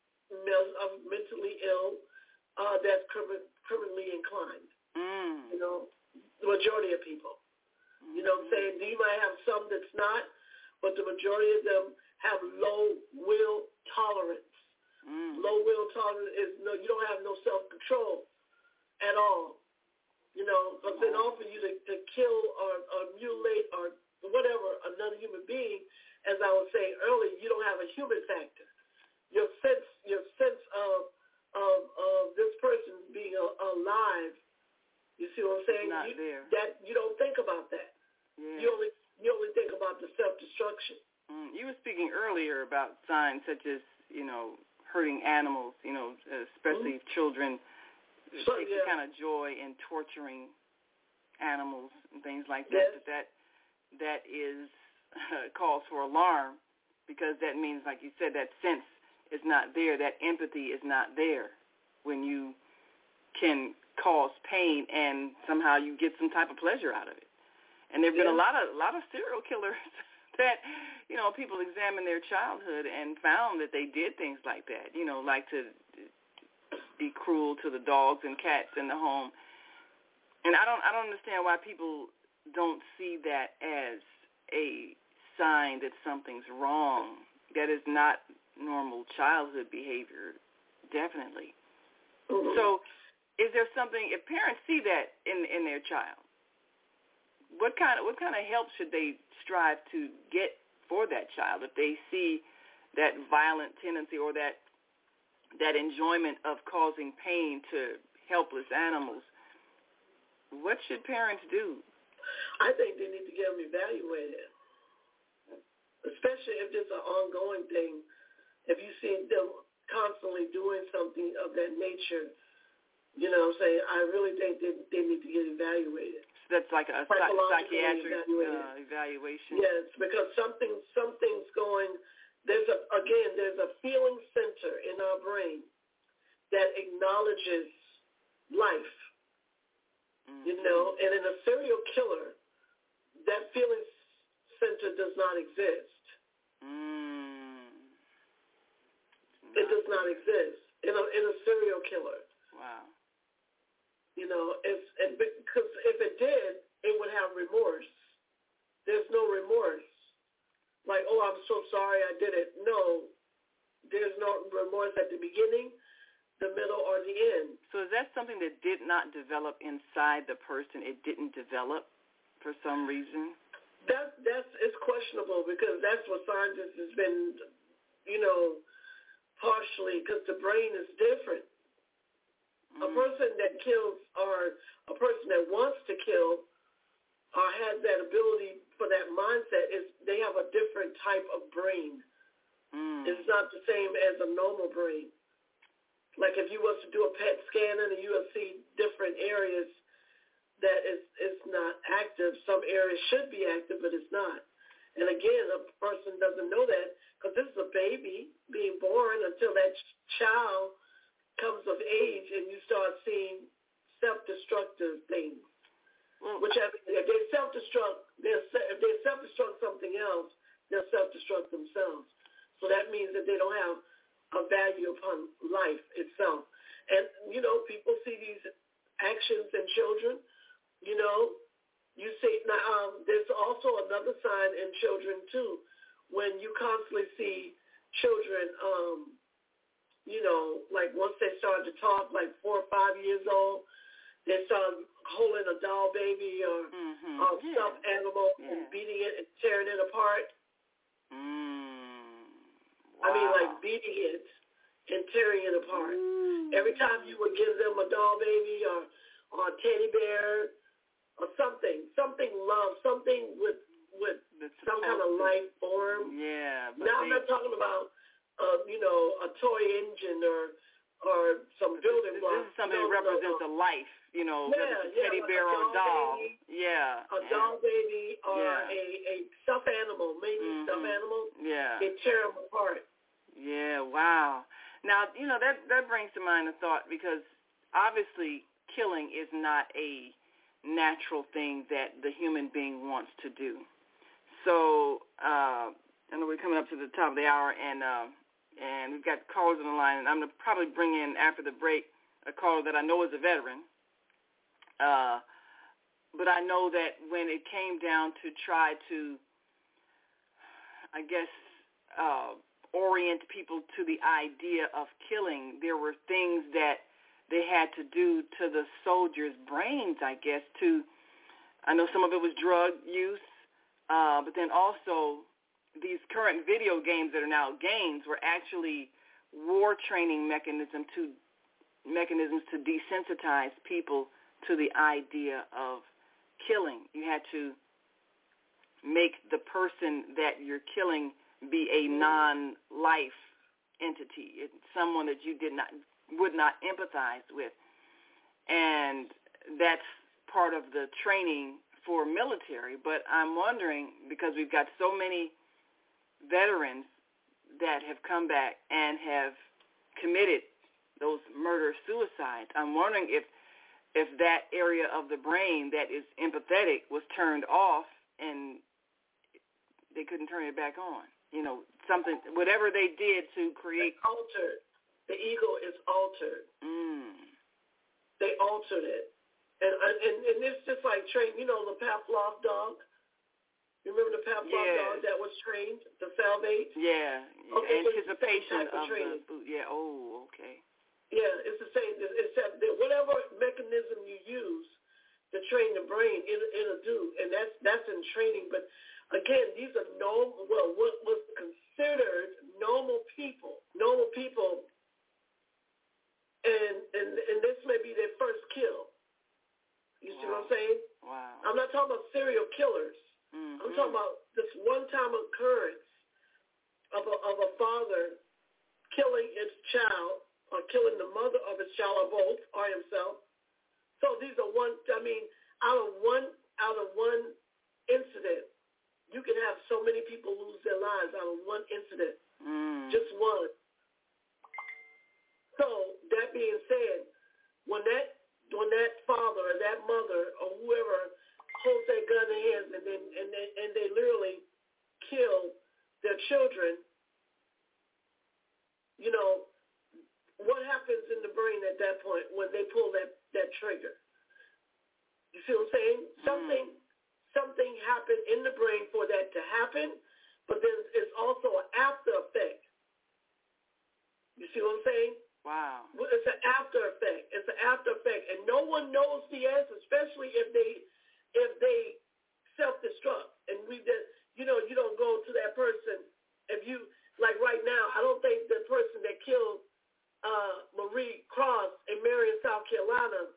S6: mentally ill uh, that's criminally inclined. Mm. You know, the majority of people. Mm-hmm. You know what I'm saying? You might have some that's not, but the majority of them have low will tolerance. Mm. Low will tolerance is no, you don't have no self-control at all. You know, but then offer you to, to kill or, or mutilate or whatever another human being, as I was saying earlier, you don't have a human factor. Your sense, your sense of of, of this person being a, alive. You see what I'm saying?
S3: Not
S6: you,
S3: there.
S6: That you don't think about that.
S3: Yeah.
S6: You only you only think about the self-destruction.
S3: Mm, you were speaking earlier about signs such as, you know, hurting animals. You know, especially mm-hmm. children
S6: so,
S3: take
S6: yeah.
S3: some kind of joy in torturing animals and things like
S6: yes.
S3: that. That that is uh, calls for alarm, because that means, like you said, that sense is not there. That empathy is not there when you can cause pain and somehow you get some type of pleasure out of it. And there have been
S6: yeah.
S3: a lot of a lot of serial killers that, you know, people examined their childhood and found that they did things like that, you know, like to be cruel to the dogs and cats in the home. And I don't I don't understand why people don't see that as a sign that something's wrong. That is not normal childhood behavior, definitely. Mm-hmm. So is there something, if parents see that in in their child, what kind of what kind of help should they strive to get for that child if they see that violent tendency or that that enjoyment of causing pain to helpless animals? What should parents do?
S6: I think they need to get them evaluated, especially if it's an ongoing thing. If you see them constantly doing something of that nature, you know what I'm saying, I really think they, they need to get evaluated.
S3: So that's like a psychiatric uh, evaluation?
S6: Yes, because something something's going, there's a, again, there's a feeling center in our brain that acknowledges life, mm-hmm. you know, and in a serial killer, that feeling center does not exist.
S3: Mm.
S6: It does not exist in a, in a serial killer.
S3: Wow.
S6: You know, it's, and because if it did, it would have remorse. There's no remorse. Like, oh, I'm so sorry I did it. No, there's no remorse at the beginning, the middle, or the end.
S3: So is that something that did not develop inside the person? It didn't develop for some reason?
S6: That, that's, it's questionable because that's what scientists has been, you know, partially, because the brain is different. Mm-hmm. A person that kills or a person that wants to kill or has that ability for that mindset, is they have a different type of brain.
S3: Mm.
S6: It's not the same as a normal brain. Like if you was to do a P E T scan and you would see different areas that is it's not active. Some areas should be active, but it's not. And again, a person doesn't know that because this is a baby being born until that child comes of age and you start seeing self-destructive things.
S3: Well,
S6: Which if they self-destruct, they're, if they self-destruct something else, they'll self-destruct themselves. So that means that they don't have a value upon life itself. And, you know, people see these actions in children, you know, you see, now um, there's also another sign in children, too, when you constantly see children, um, you know, like once they start to talk, like four or five years old, they start holding a doll baby or
S3: mm-hmm.
S6: a
S3: yeah.
S6: stuffed animal
S3: yeah.
S6: and beating it and tearing it apart.
S3: Mm. Wow.
S6: I mean, like beating it and tearing it apart.
S3: Mm.
S6: Every time you would give them a doll baby or, or a teddy bear or something, something love, something with with some kind of life form.
S3: Yeah. But
S6: now
S3: they...
S6: I'm not talking about, uh, you know, a toy engine or or some building blocks.
S3: This is something
S6: no,
S3: that represents
S6: no, no.
S3: a life, you know,
S6: yeah,
S3: whether it's a
S6: yeah,
S3: teddy
S6: like
S3: bear
S6: a
S3: or a doll.
S6: Baby,
S3: yeah.
S6: A
S3: yeah.
S6: doll baby or
S3: yeah.
S6: a, a stuffed animal, maybe
S3: mm-hmm.
S6: stuffed animal.
S3: Yeah.
S6: They tear them apart.
S3: Yeah, wow. Now, you know, that, that brings to mind a thought because obviously killing is not a natural thing that the human being wants to do. So, uh, I know we're coming up to the top of the hour, and uh, and we've got callers on the line, and I'm going to probably bring in, after the break, a caller that I know is a veteran. Uh, but I know that when it came down to try to, I guess, uh, orient people to the idea of killing, there were things that they had to do to the soldiers' brains, I guess, to, I know some of it was drug use, uh, but then also these current video games that are now games were actually war training mechanism to mechanisms to desensitize people to the idea of killing. You had to make the person that you're killing be a non-life entity. It's someone that you did not would not empathize with. And that's part of the training for military. But I'm wondering, because we've got so many veterans that have come back and have committed those murder-suicides, I'm wondering if if that area of the brain that is empathetic was turned off and they couldn't turn it back on. You know, something, whatever they did to create.
S6: It's altered. The ego is altered.
S3: Mm.
S6: They altered it. And, and and it's just like trained, you know, the Pavlov dog? You remember the Pavlov
S3: yeah.
S6: dog that was trained to salivate?
S3: Yeah.
S6: Okay,
S3: Anticipation
S6: so
S3: of, of the food. Yeah, oh, okay.
S6: Yeah, it's the same. Except that whatever mechanism you use to train the brain, it, it'll do, and that's that's in training. But again, these are normal, well, what was considered normal people, normal people, and and and this may be their first kill. You see wow. what I'm saying?
S3: Wow.
S6: I'm not talking about serial killers. Mm-hmm. I'm talking about this one-time occurrence of a of a father killing his child or killing the mother of his child, or both, or himself. So these are one. I mean, out of one out of one incident, you can have so many people lose their lives out of one incident,
S3: mm.
S6: just one. So that being said, when that when that father or that mother or whoever holds that gun in their hands and then and they, and they literally kill their children, you know, what happens in the brain at that point when they pull that, that trigger? You see what I'm saying? Mm. Something something happened in the brain for that to happen, but then it's also an after effect. You see what I'm saying?
S3: Wow.
S6: It's an after effect. It's an after effect, and no one knows the answer, especially if they if they self-destruct. And we did, you know, you don't go to that person if you like right now. I don't think the person that killed uh, Marie Cross in Marion, South Carolina,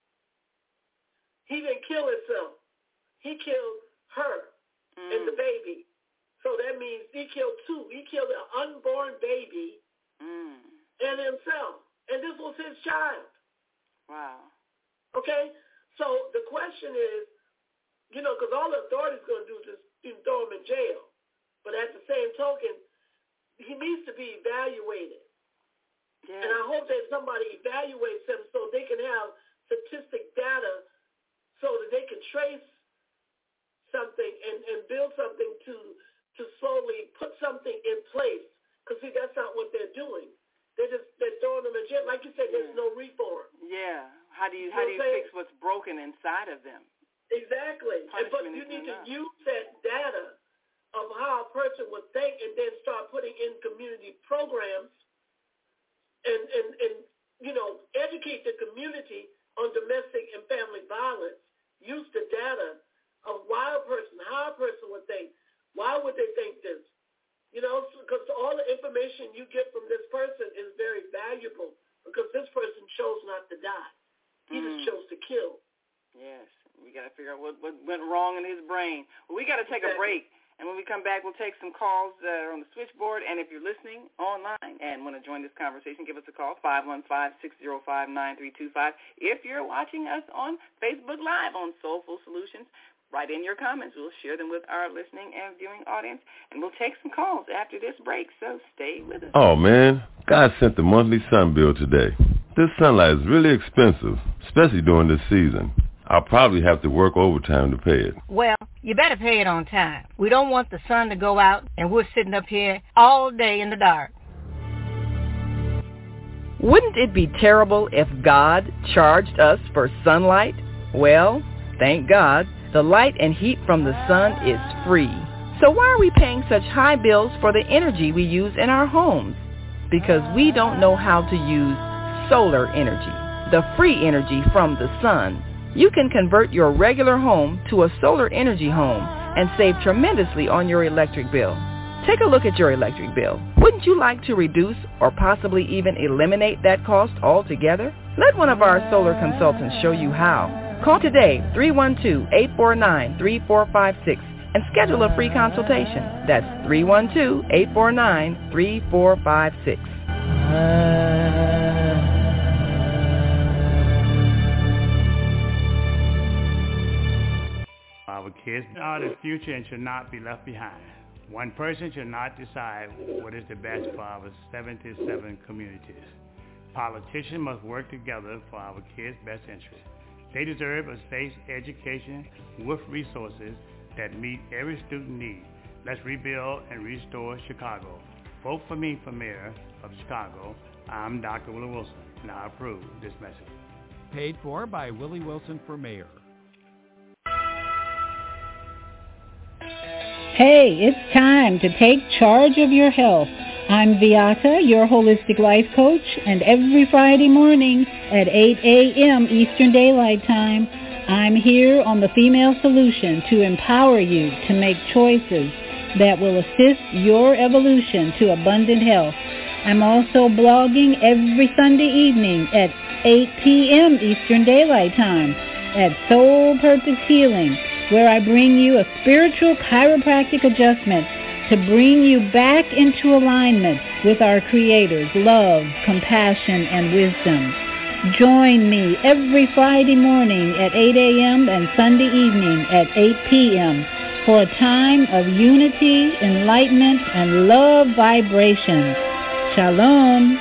S6: he didn't kill himself. He killed her mm. and the baby. So that means he killed two. He killed an unborn baby.
S3: Mm.
S6: And himself. And this was his child.
S3: Wow.
S6: Okay? So the question is, you know, because all the authority's going to do is just throw him in jail. But at the same token, he needs to be evaluated.
S3: Yes.
S6: And I hope that somebody evaluates him so they can have statistic data so that they can trace something and, and build something to, to slowly put something in place. Because, see, that's not what they're doing. They're just they're throwing them in jail. Like you said, yeah. There's no reform.
S3: Yeah. How do you, you how do you fix what's broken inside of them?
S6: Exactly. And, but you need enough. to use that data of how a person would think and then start putting in community programs and, and, and you know, educate the community on domestic and family violence. Use the data of why a person, how a person would think. Why would they think this? You know, because all the information you get from this person is very valuable because this person chose not to die. He mm. just chose to kill.
S3: Yes. We got to figure out what, what went wrong in his brain. Well, we got to take exactly. a break. And when we come back, we'll take some calls that are on the switchboard. And if you're listening online and want to join this conversation, give us a call, five one five, six zero five, nine three two five. If you're watching us on Facebook Live on Soulful Solutions, write in your comments. We'll share them with our listening and viewing audience, and we'll take some calls after this break, so stay with us.
S10: Oh, man, God sent the monthly sun bill today. This sunlight is really expensive, especially during this season. I'll probably have to work overtime to pay it.
S11: Well, you better pay it on time. We don't want the sun to go out, and we're sitting up here all day in the dark.
S2: Wouldn't it be terrible if God charged us for sunlight? Well, thank God. The light and heat from the sun is free. So why are we paying such high bills for the energy we use in our homes? Because we don't know how to use solar energy, the free energy from the sun. You can convert your regular home to a solar energy home and save tremendously on your electric bill. Take a look at your electric bill. Wouldn't you like to reduce or possibly even eliminate that cost altogether? Let one of our solar consultants show you how. Call today, three one two, eight four nine, three four five six, and schedule a free consultation. That's three one two, eight four nine, three four five six.
S12: Our kids are the future and should not be left behind. One person should not decide what is the best for our seventy-seven communities. Politicians must work together for our kids' best interest. They deserve a safe education with resources that meet every student need. Let's rebuild and restore Chicago. Vote for me for mayor of Chicago. I'm Doctor Willie Wilson, and I approve this message.
S13: Paid for by Willie Wilson for mayor.
S14: Hey, it's time to take charge of your health. I'm Viata, your holistic life coach, and every Friday morning at eight a.m. Eastern Daylight Time, I'm here on The Female Solution to empower you to make choices that will assist your evolution to abundant health. I'm also blogging every Sunday evening at eight p.m. Eastern Daylight Time at Soul Purpose Healing, where I bring you a spiritual chiropractic adjustment to bring you back into alignment with our Creator's love, compassion, and wisdom. Join me every Friday morning at eight a.m. and Sunday evening at eight p.m. for a time of unity, enlightenment, and love vibrations. Shalom.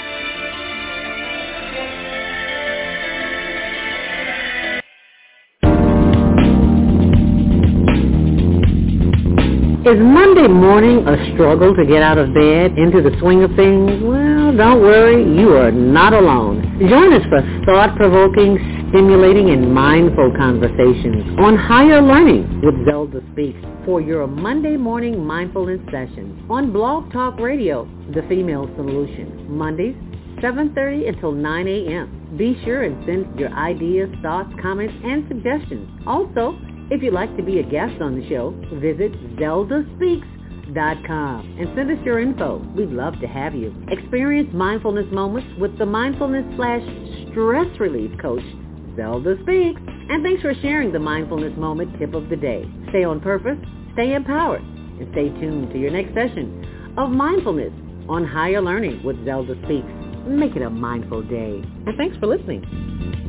S15: Is Monday morning a struggle to get out of bed, into the swing of things? Well, don't worry, you are not alone. Join us for thought-provoking, stimulating, and mindful conversations on higher learning with Zelda Speaks for your Monday morning mindfulness session on Blog Talk Radio, The Female Solution, Mondays, seven thirty until nine a.m. Be sure and send your ideas, thoughts, comments, and suggestions. Also, if you'd like to be a guest on the show, visit zelda speaks dot com and send us your info. We'd love to have you. Experience mindfulness moments with the mindfulness slash stress relief coach, Zelda Speaks. And thanks for sharing the mindfulness moment tip of the day. Stay on purpose, stay empowered, and stay tuned to your next session of Mindfulness on Higher Learning with Zelda Speaks. Make it a mindful day. And thanks for listening.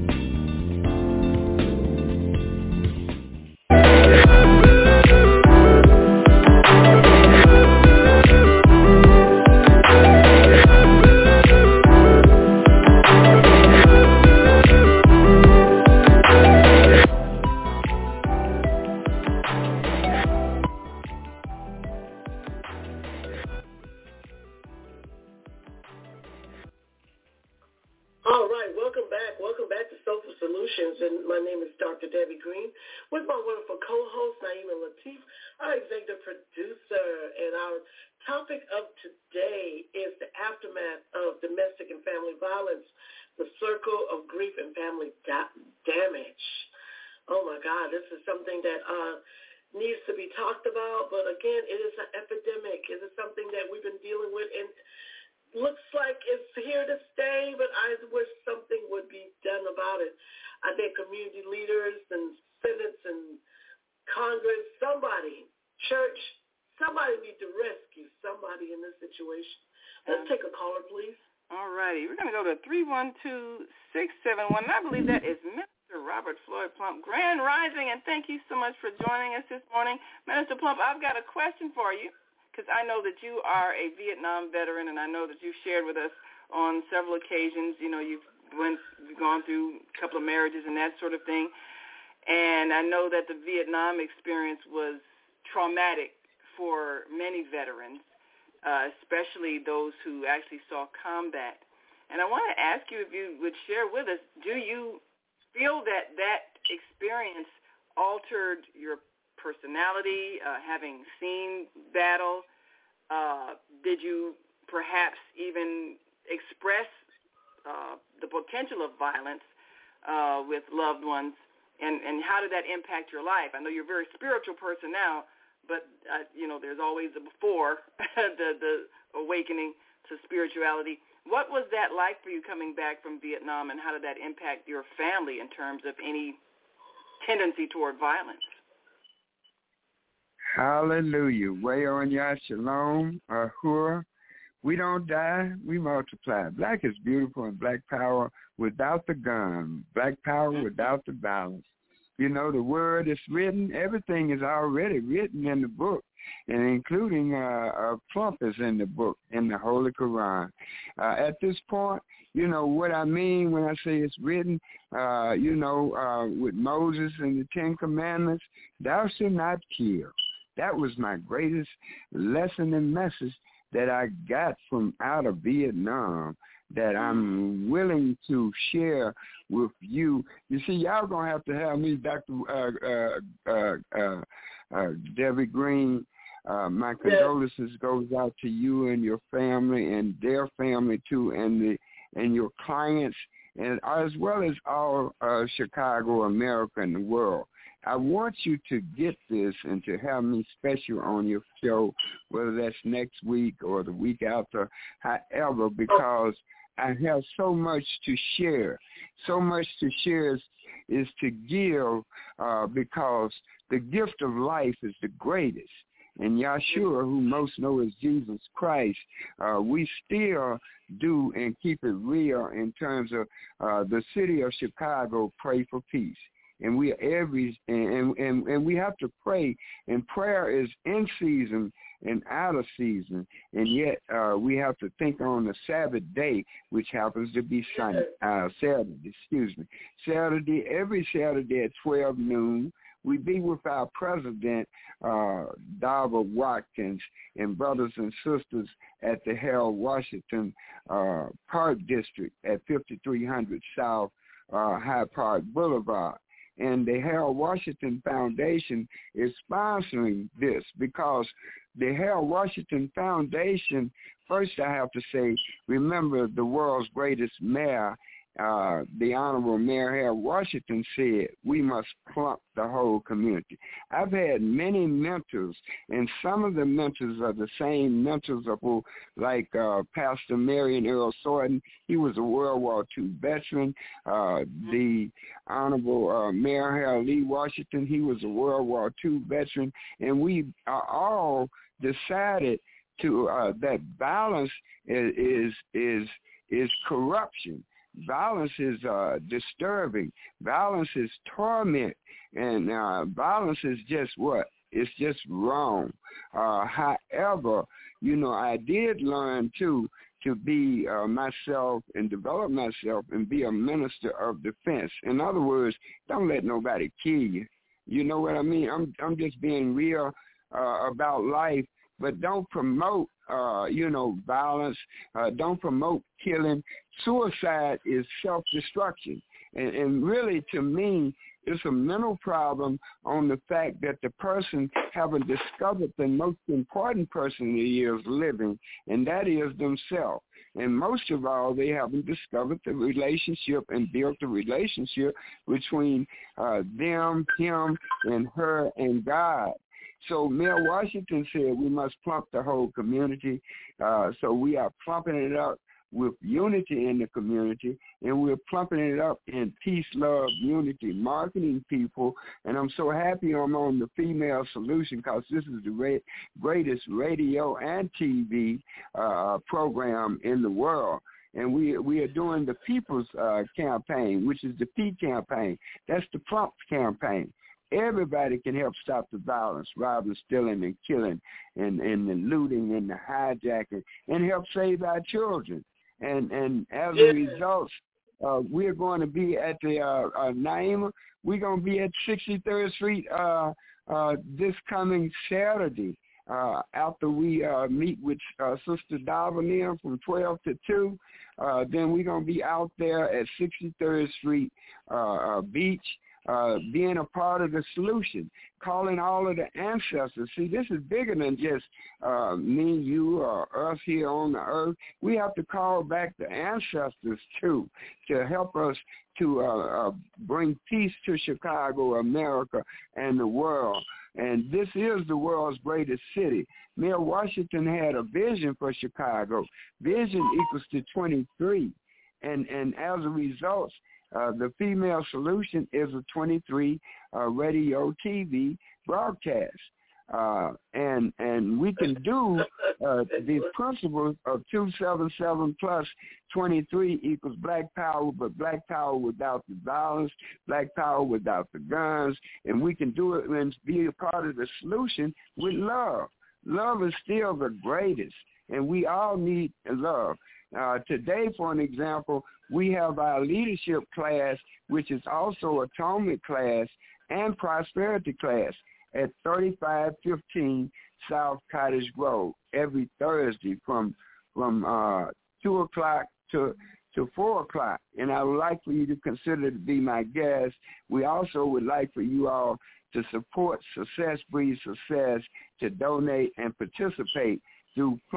S6: And my name is Doctor Debbie Green with my wonderful co-host, Naima Latif, our executive producer. And our topic of today is the aftermath of domestic and family violence, the circle of grief and family da- damage. Oh, my God, this is something that uh, needs to be talked about. But, again, it is an epidemic. It is something that we've been dealing with, and looks like it's here to stay, but I wish something would be done about it. I think community leaders and senates and Congress, somebody, church, somebody need to rescue somebody in this situation. Let's take a caller, please.
S3: All righty. We're going to go to three one two, six seven one. I believe that is Mister Robert Floyd Plump. Grand Rising, and thank you so much for joining us this morning. Minister Plump, I've got a question for you, because I know that you are a Vietnam veteran, and I know that you've shared with us on several occasions. You know, you've, went, you've gone through a couple of marriages and that sort of thing. And I know that the Vietnam experience was traumatic for many veterans, uh, especially those who actually saw combat. And I want to ask you if you would share with us, do you feel that that experience altered your personality, uh, having seen battle? Uh, did you perhaps even express uh, the potential of violence uh, with loved ones, and, and how did that impact your life? I know you're a very spiritual person now, but, uh, you know, there's always the before, the, the awakening to spirituality. What was that like for you coming back from Vietnam, and how did that impact your family in terms of any tendency toward violence?
S16: Hallelujah. Way on ya, shalom, ahura. We don't die, we multiply. Black is beautiful, and black power without the gun. Black power without the violence. You know, the word is written. Everything is already written in the book, and including uh, uh, Plump is in the book, in the Holy Quran. Uh, at this point, you know what I mean when I say it's written, uh, you know, uh, with Moses and the Ten Commandments, thou shalt not kill. That was my greatest lesson and message that I got from out of Vietnam, that I'm willing to share with you. You see, y'all going to have to have me, Doctor Uh, uh, uh, uh, uh, Debbie Green. Uh, my condolences goes out to you and your family and their family too, and the and your clients and as well as all uh, Chicago, America, and the world. I want you to get this and to have me special on your show, whether that's next week or the week after, however, because I have so much to share. So much to share is, is to give uh, because the gift of life is the greatest. And Yahshua, who most know as Jesus Christ, uh, we still do and keep it real in terms of uh, the city of Chicago, pray for peace. And we every and, and and we have to pray, and prayer is in season and out of season, and yet uh, we have to think on the Sabbath day, which happens to be Sunday, uh, Saturday. Excuse me, Saturday every Saturday at twelve noon. We be with our president, uh, Darva Watkins, and brothers and sisters at the Harold Washington uh, Park District at fifty-three hundred South uh, High Park Boulevard. And the Harold Washington Foundation is sponsoring this because the Harold Washington Foundation, first I have to say, remember the world's greatest mayor, uh, the Honorable Mayor Harold Washington said, we must plump the whole community. I've had many mentors, and some of the mentors are the same mentors of who, like uh, Pastor Marion Earl Sorton. He was a World War Two veteran. Uh, the Honorable uh, Mayor Harold Lee Washington, he was a World War Two veteran, and we are all decided to uh, that violence is is is, is corruption. Violence is uh, disturbing. Violence is torment. And uh, violence is just what? It's just wrong. Uh, however, you know, I did learn, too, to be uh, myself and develop myself and be a minister of defense. In other words, don't let nobody kill you. You know what I mean? I'm, I'm just being real uh, about life, but don't promote Uh, you know, violence. Uh, don't promote killing. Suicide is self-destruction. And, and really, to me, it's a mental problem on the fact that the person haven't discovered the most important person he is living, and that is themselves. And most of all, they haven't discovered the relationship and built the relationship between uh, them, him, and her, and God. So Mayor Washington said we must plump the whole community. Uh, so we are plumping it up with unity in the community, and we're plumping it up in peace, love, unity, marketing people. And I'm so happy I'm on the Female Solution because this is the ra- greatest radio and T V uh, program in the world. And we we are doing the People's uh, Campaign, which is the P campaign. That's the Plump campaign. Everybody can help stop the violence rather than stealing and killing and, and the looting and the hijacking, and help save our children. And and as a result, uh, we're going to be at the uh, uh, Naima. We're going to be at sixty-third Street uh, uh, this coming Saturday uh, after we uh, meet with uh, Sister Darva from twelve to two. Uh, then we're going to be out there at sixty-third Street uh, uh, Beach. Uh, being a part of the solution, calling all of the ancestors. See, this is bigger than just uh, me, you, or us here on the earth. We have to call back the ancestors, too, to help us to uh, uh, bring peace to Chicago, America, and the world. And this is the world's greatest city. Mayor Washington had a vision for Chicago. Vision equals to twenty-three. And, and as a result, Uh, the Female Solution is a twenty-three uh, radio T V broadcast. Uh, and and we can do uh, the principles of two seventy-seven plus twenty-three equals black power, but black power without the violence, black power without the guns, and we can do it and be a part of the solution with love. Love is still the greatest, and we all need love. Uh, today, for an example, we have our leadership class, which is also atonement class and prosperity class at thirty-five fifteen South Cottage Grove every Thursday from from uh, two o'clock to to four o'clock. And I would like for you to consider to be my guest. We also would like for you all to support Success Breeds Success, to donate and participate through Plump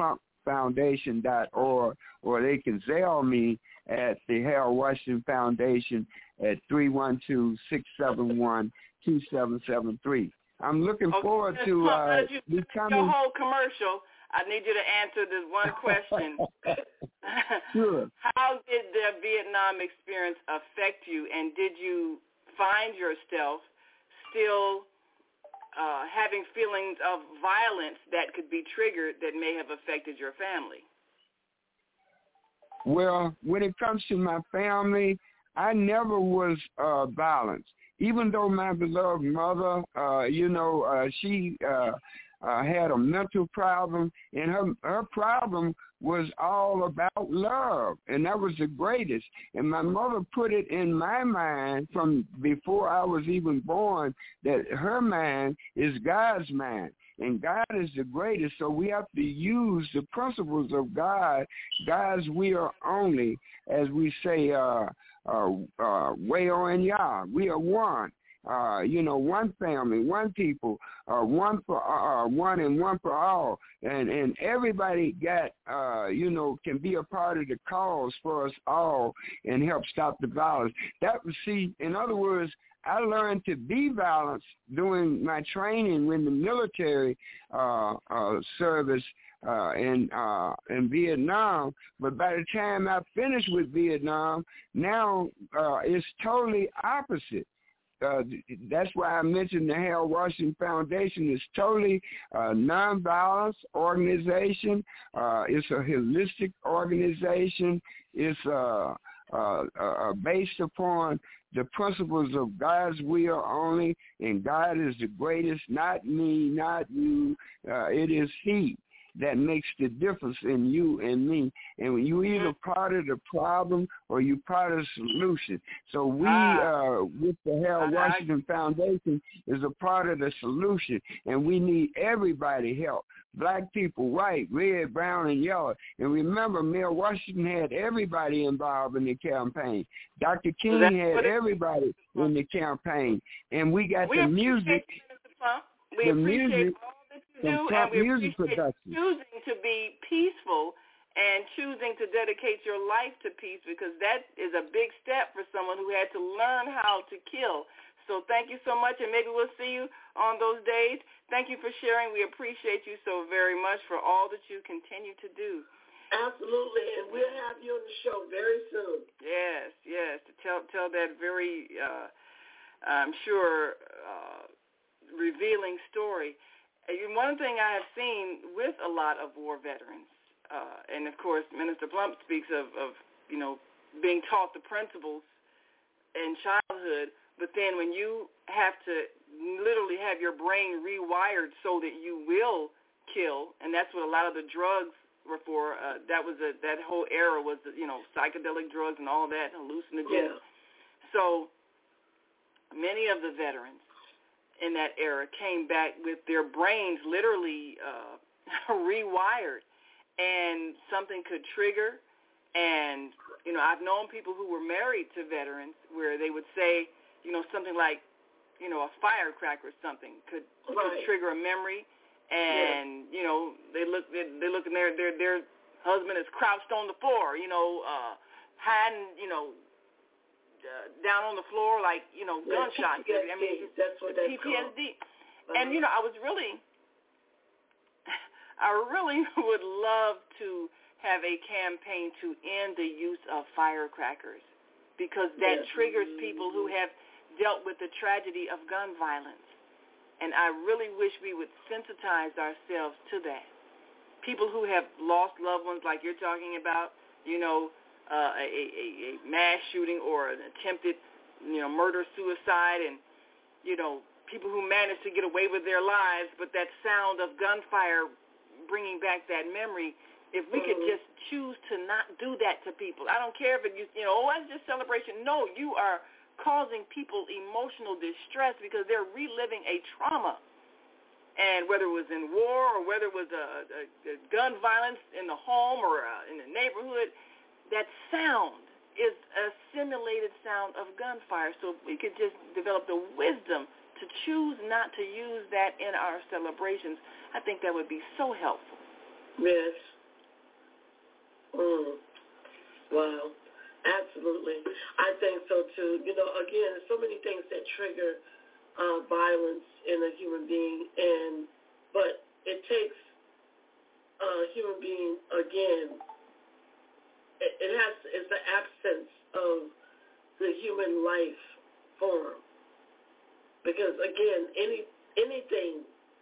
S16: foundation dot org, or they can Zelle me at the Harold Washington Foundation at three one two, six seven one, two seven seven three. I'm looking
S3: okay,
S16: forward to uh,
S3: you,
S16: becoming...
S3: Your whole commercial, I need you to answer this one question.
S16: Sure.
S3: How did the Vietnam experience affect you, and did you find yourself still uh, having feelings of violence that could be triggered that may have affected your family?
S16: Well, when it comes to my family, I never was uh, violent. Even though my beloved mother, uh, you know, uh, she uh, uh, had a mental problem, and her her problem was all about love, and that was the greatest. And my mother put it in my mind from before I was even born that her mind is God's mind, and God is the greatest. So we have to use the principles of God, God's will only, as we say, uh, uh, uh, Weo and Yah. We are one. Uh, you know, one family, one people, uh, one for uh, one and one for all, and and everybody got, uh, you know, can be a part of the cause for us all and help stop the violence. That was, see, in other words, I learned to be balanced during my training in the military uh, uh, service uh, in uh, in Vietnam. But by the time I finished with Vietnam, now uh, it's totally opposite. Uh, that's why I mentioned the Harold Washington Foundation. Is totally uh, nonviolence organization. Uh, it's a holistic organization. It's uh, uh, uh, based upon the principles of God's will only, and God is the greatest, not me, not you. Uh, it is He that makes the difference in you and me. And when you either part of the problem or you part of the solution. So we, uh, with the Harold Washington Foundation, is a part of the solution, and we need everybody help. Black people, white, red, brown, and yellow. And remember, Mayor Washington had everybody involved in the campaign. Doctor King
S3: so
S16: had everybody in the campaign. And we got
S3: we
S16: the music.
S3: We
S16: the
S3: appreciate
S16: music.
S3: all that you do, and we
S16: music
S3: appreciate
S16: production.
S3: choosing to be peaceful and choosing to dedicate your life to peace, because that is a big step for someone who had to learn how to kill. So thank you so much, and maybe we'll see you on those days. Thank you for sharing. We appreciate you so very much for all that you continue to do.
S6: Absolutely, and we'll have you on the show very soon.
S3: Yes, yes, to tell tell that very, uh, I'm sure, uh, revealing story. And one thing I have seen with a lot of war veterans, uh, and of course Minister Plump speaks of, of, you know, being taught the principles in childhood, but then when you have to literally have your brain rewired so that you will kill, and that's what a lot of the drugs were for. Uh, that was a, that whole era was, you know, psychedelic drugs and all that, hallucinogens. Yeah. So many of the veterans in that era came back with their brains literally uh, rewired, and something could trigger. And, you know, I've known people who were married to veterans where they would say, you know, something like, you know, a firecracker or something could, right. could trigger a memory. And, yeah. you know, they look, they, they look and their, their, their husband is crouched on the floor, you know, uh, hiding, you know, Uh, down on the floor like, you know, yeah, gunshots.
S6: P T S D. I mean, that's what that's
S3: P T S D.
S6: Called.
S3: And, you know, I was really, I really would love to have a campaign to end the use of firecrackers, because that yes. triggers people who have dealt with the tragedy of gun violence. And I really wish we would sensitize ourselves to that. People who have lost loved ones like you're talking about, you know, Uh, a, a, a mass shooting or an attempted, you know, murder, suicide, and, you know, people who manage to get away with their lives, but that sound of gunfire bringing back that memory, if we mm-hmm. could just choose to not do that to people. I don't care if it, you know, oh, it's just celebration. No, you are causing people emotional distress because they're reliving a trauma. And whether it was in war or whether it was a, a, a gun violence in the home or uh, in the neighborhood, that sound is a simulated sound of gunfire. So if we could just develop the wisdom to choose not to use that in our celebrations, I think that would be so helpful.
S6: Yes. Wow. Absolutely. I think so, too. You know, again, there's so many things that trigger uh, violence in a human being, and but it takes a human being, again, it, it has, it's the absence of the human life form. Because, again, any anything,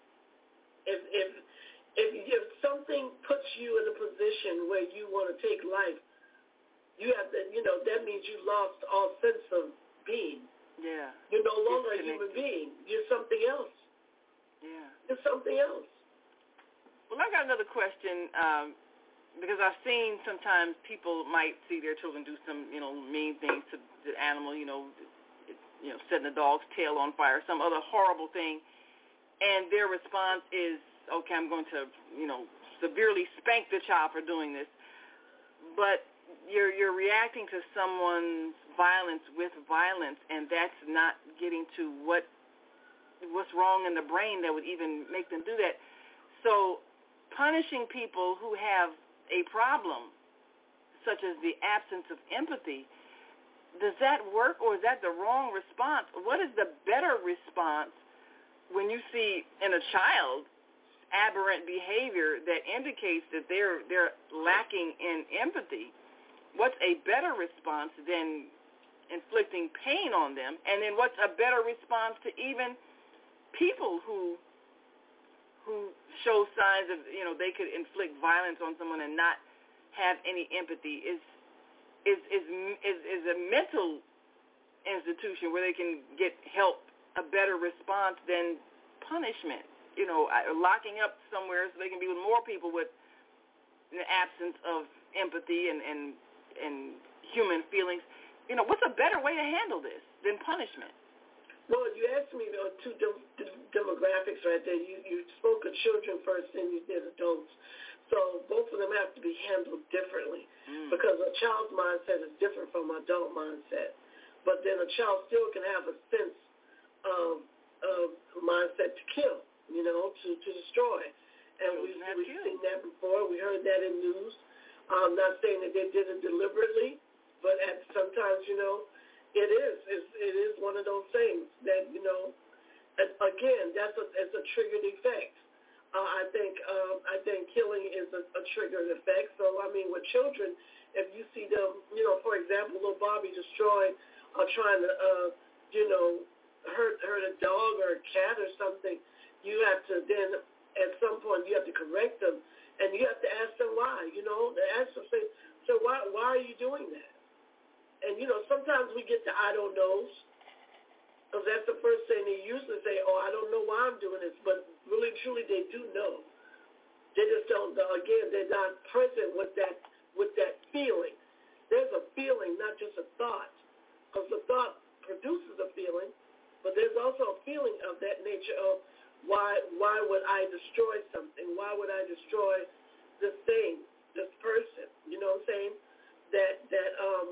S6: if, if, if, if something puts you in a position where you want to take life, you have to, you know, that means you lost all sense of being.
S3: Yeah.
S6: You're no longer a human being. You're something else.
S3: Yeah.
S6: You're something else.
S3: Well, I got another question, um, because I've seen sometimes people might see their children do some, you know, mean things to the animal, you know, you know, setting the dog's tail on fire, some other horrible thing, and their response is, okay, I'm going to, you know, severely spank the child for doing this. But you're you're reacting to someone's violence with violence, and that's not getting to what what's wrong in the brain that would even make them do that. So punishing people who have a problem, such as the absence of empathy, does that work, or is that the wrong response? What is the better response when you see in a child aberrant behavior that indicates that they're they're lacking in empathy? What's a better response than inflicting pain on them? And then what's a better response to even people who who show signs of, you know, they could inflict violence on someone and not have any empathy? Is is is is, is a mental institution where they can get help a better response than punishment? You know, locking up somewhere so they can be with more people with an absence of empathy and, and and human feelings. You know, what's a better way to handle this than punishment?
S6: Well, you asked me uh, two de- de- demographics right there. You you spoke of children first, and you did adults. So both of them have to be handled differently mm. because a child's mindset is different from an adult mindset. But then a child still can have a sense of, of mindset to kill, you know, to, to destroy. And we, we've seen that before. We heard that in news. I'm not saying that they did it deliberately, but at sometimes, you know, it is. It's, it is one of those things that, you know, again, that's a, it's a triggered effect. Uh, I think uh, I think killing is a, a triggered effect. So, I mean, with children, if you see them, you know, for example, little Bobby destroyed or trying to, uh, you know, hurt hurt a dog or a cat or something, you have to then, at some point, you have to correct them. And you have to ask them why, you know, ask them, say, so why why are you doing that? And, you know, sometimes we get the I don't knows, because that's the first thing they usually say, oh, I don't know why I'm doing this. But really, truly, they do know. They just don't, again, they're not present with that with that feeling. There's a feeling, not just a thought, because the thought produces a feeling, but there's also a feeling of that nature of, Why why would I destroy something? Why would I destroy this thing, this person? You know what I'm saying? That that um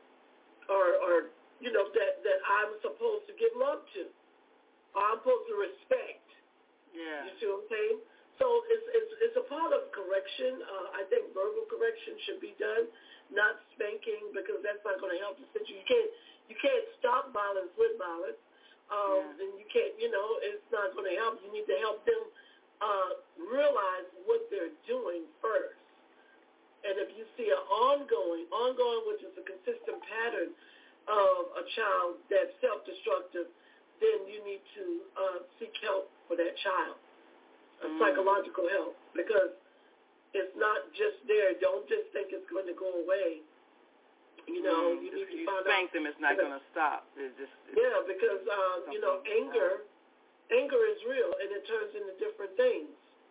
S6: or or you know that that I'm supposed to give love to, or I'm supposed to respect.
S3: Yeah.
S6: You see what I'm saying? So it's it's it's a part of correction. Uh, I think verbal correction should be done, not spanking, because that's not going to help the situation. You can't you can't stop violence with violence. Um, yeah. And you can't, you know, it's not going to help. You need to help them uh, realize what they're doing first. And if you see an ongoing, ongoing, which is a consistent pattern of a child that's self-destructive, then you need to uh, seek help for that child, uh, mm. psychological help, because it's not just there. Don't just think it's going to go away. You know, mm, you need to
S3: you
S6: find
S3: spank
S6: out.
S3: them, it's not going to stop. It's just, it's
S6: yeah, because, um, you know, anger, anger is real, and it turns into different things.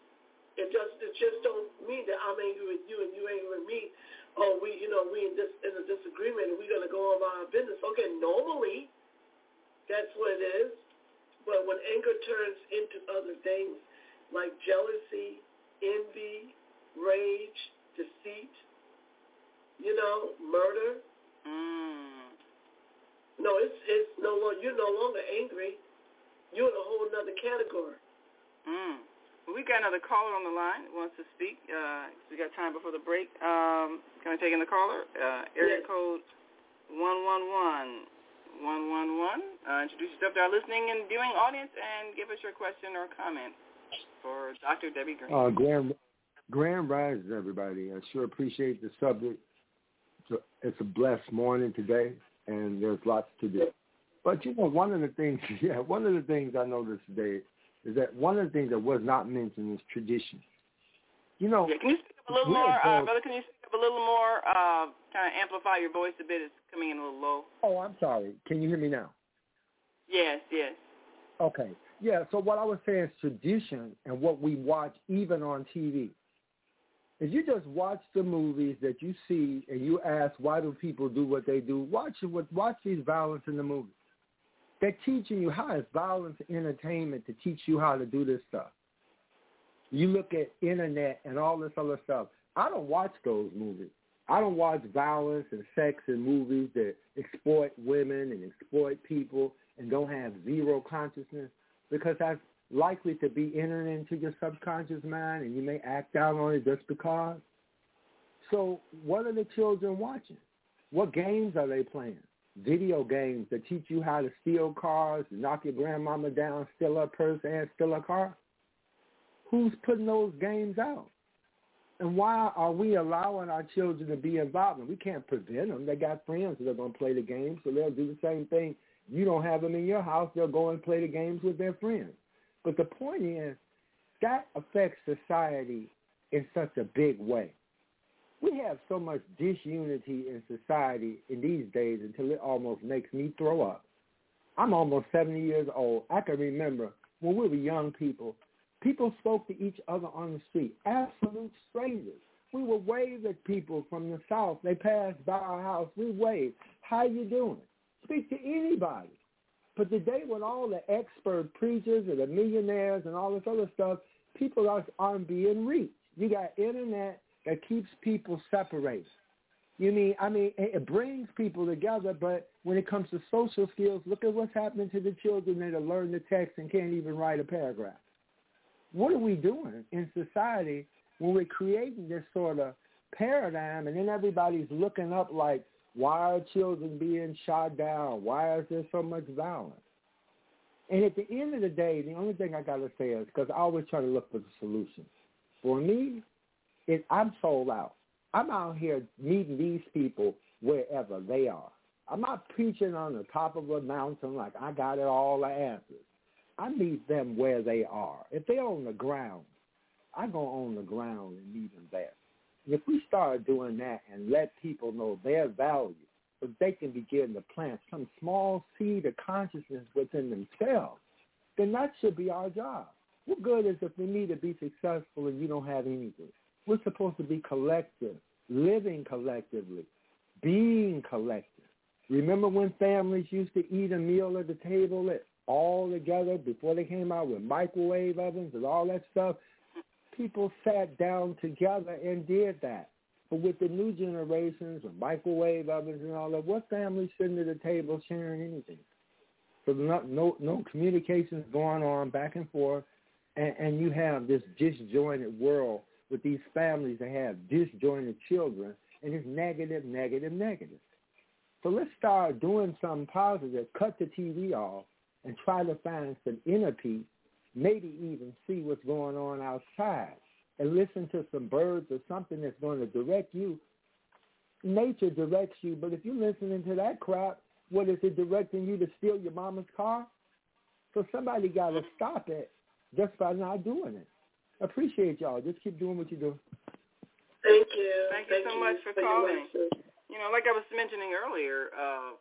S6: It just, it just don't mean that I'm angry with you and you angry with me. Oh, we, you know, we in this in a disagreement and we're going to go on our business. Okay, normally, that's what it is. But when anger turns into other things like jealousy, envy, rage, deceit, you know, murder.
S3: Mm.
S6: No, it's it's no longer, you're no longer angry. You're in a whole other category.
S3: Mm. We've got another caller on the line who wants to speak. Uh, we got time before the break. Um, can I take in the caller? Uh, area yes. code one one one one one one. Uh, introduce yourself to our listening and viewing audience and give us your question or comment for Doctor Debbie Green.
S17: Uh, Grand, Grand Rising, everybody. I sure appreciate the subject. It's a blessed morning today, and there's lots to do. But, you know, one of the things, yeah, one of the things I noticed today is that one of the things that was not mentioned is tradition. You know,
S3: yeah, can you speak up a little more, uh, brother? Can you speak up a little more? Uh, kind of amplify your voice a bit. It's coming in a little low.
S17: Oh, I'm sorry. Can you hear me now?
S3: Yes, yes.
S17: Okay. Yeah. So what I was saying is tradition and what we watch, even on T V. If you just watch the movies that you see and you ask why do people do what they do, watch it. Watch these violence in the movies. They're teaching you how is violence entertainment to teach you how to do this stuff. You look at internet and all this other stuff. I don't watch those movies. I don't watch violence and sex in movies that exploit women and exploit people and don't have zero consciousness, because that's likely to be entering into your subconscious mind and you may act out on it just because. So what are the children watching? What games are they playing? Video games that teach you how to steal cars, knock your grandmama down, steal her purse, and steal her car? Who's putting those games out? And why are we allowing our children to be involved? We can't prevent them. They got friends that are going to play the games, so they'll do the same thing. You don't have them in your house, they'll go and play the games with their friends. But the point is, that affects society in such a big way. We have so much disunity in society in these days until it almost makes me throw up. I'm almost seventy years old. I can remember when we were young people, people spoke to each other on the street, absolute strangers. We would wave at people from the South. They passed by our house. We waved. How you doing? Speak to anybody. But today with all the expert preachers and the millionaires and all this other stuff, people are, aren't being reached. You got internet that keeps people separated. You mean, I mean, it brings people together, but when it comes to social skills, look at what's happening to the children that have learned the text and can't even write a paragraph. What are we doing in society when we're creating this sort of paradigm and then everybody's looking up like, why are children being shot down? Why is there so much violence? And at the end of the day, the only thing I got to say is, because I always try to look for the solution. For me, it, I'm sold out. I'm out here meeting these people wherever they are. I'm not preaching on the top of a mountain like I got it all the answers. I meet them where they are. If they're on the ground, I go on the ground and meet them there. And if we start doing that and let people know their value, so they can begin to plant some small seed of consciousness within themselves, then that should be our job. What good is if we need to be successful and you don't have anything? We're supposed to be collective, living collectively, being collective. Remember when families used to eat a meal at the table all together before they came out with microwave ovens and all that stuff? People sat down together and did that. But with the new generations with microwave ovens and all that, what families sitting at the table sharing anything? So no, no, no communications going on back and forth, and, and you have this disjointed world with these families that have disjointed children, and it's negative, negative, negative. So let's start doing something positive, cut the T V off, and try to find some inner peace, maybe even see what's going on outside, and listen to some birds or something that's going to direct you. Nature directs you, but if you're listening to that crap, what is it directing you to steal your mama's car? So somebody got to stop it just by not doing it. Appreciate y'all. Just keep doing what you do.
S6: Thank you.
S3: Thank you so much for calling. You know, like I was mentioning earlier, uh,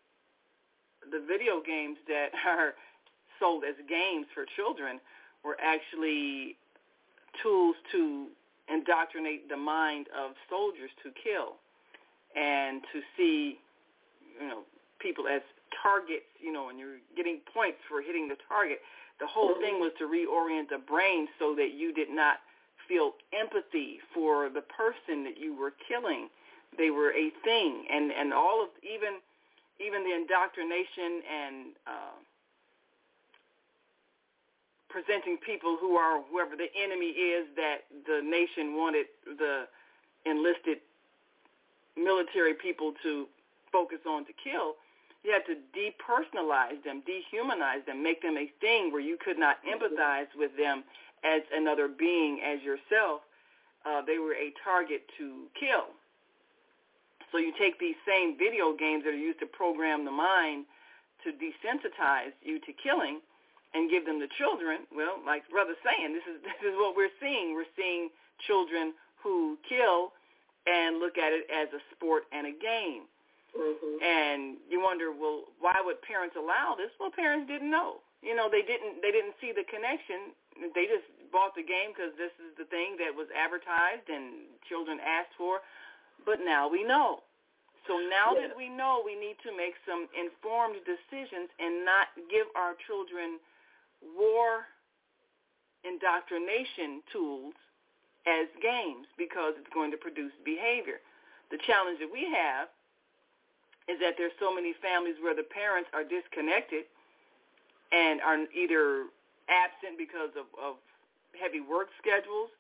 S3: the video games that are sold as games for children were actually tools to indoctrinate the mind of soldiers to kill and to see, you know, people as targets, you know, and you're getting points for hitting the target. The whole thing was to reorient the brain so that you did not feel empathy for the person that you were killing. They were a thing, and, and all of even even the indoctrination and uh, presenting people who are whoever the enemy is that the nation wanted the enlisted military people to focus on to kill. You had to depersonalize them, dehumanize them, make them a thing where you could not empathize with them as another being, as yourself. Uh, they were a target to kill. So you take these same video games that are used to program the mind to desensitize you to killing and give them to children. Well, like Brother's saying, this is this is what we're seeing. We're seeing children who kill and look at it as a sport and a game. Mm-hmm. And you wonder, well, why would parents allow this? Well, parents didn't know. You know, they didn't they didn't see the connection. They just bought the game because this is the thing that was advertised and children asked for. But now we know. So now yeah. that we know, we need to make some informed decisions and not give our children war indoctrination tools as games, because it's going to produce behavior. The challenge that we have is that there's so many families where the parents are disconnected and are either absent because of, of heavy work schedules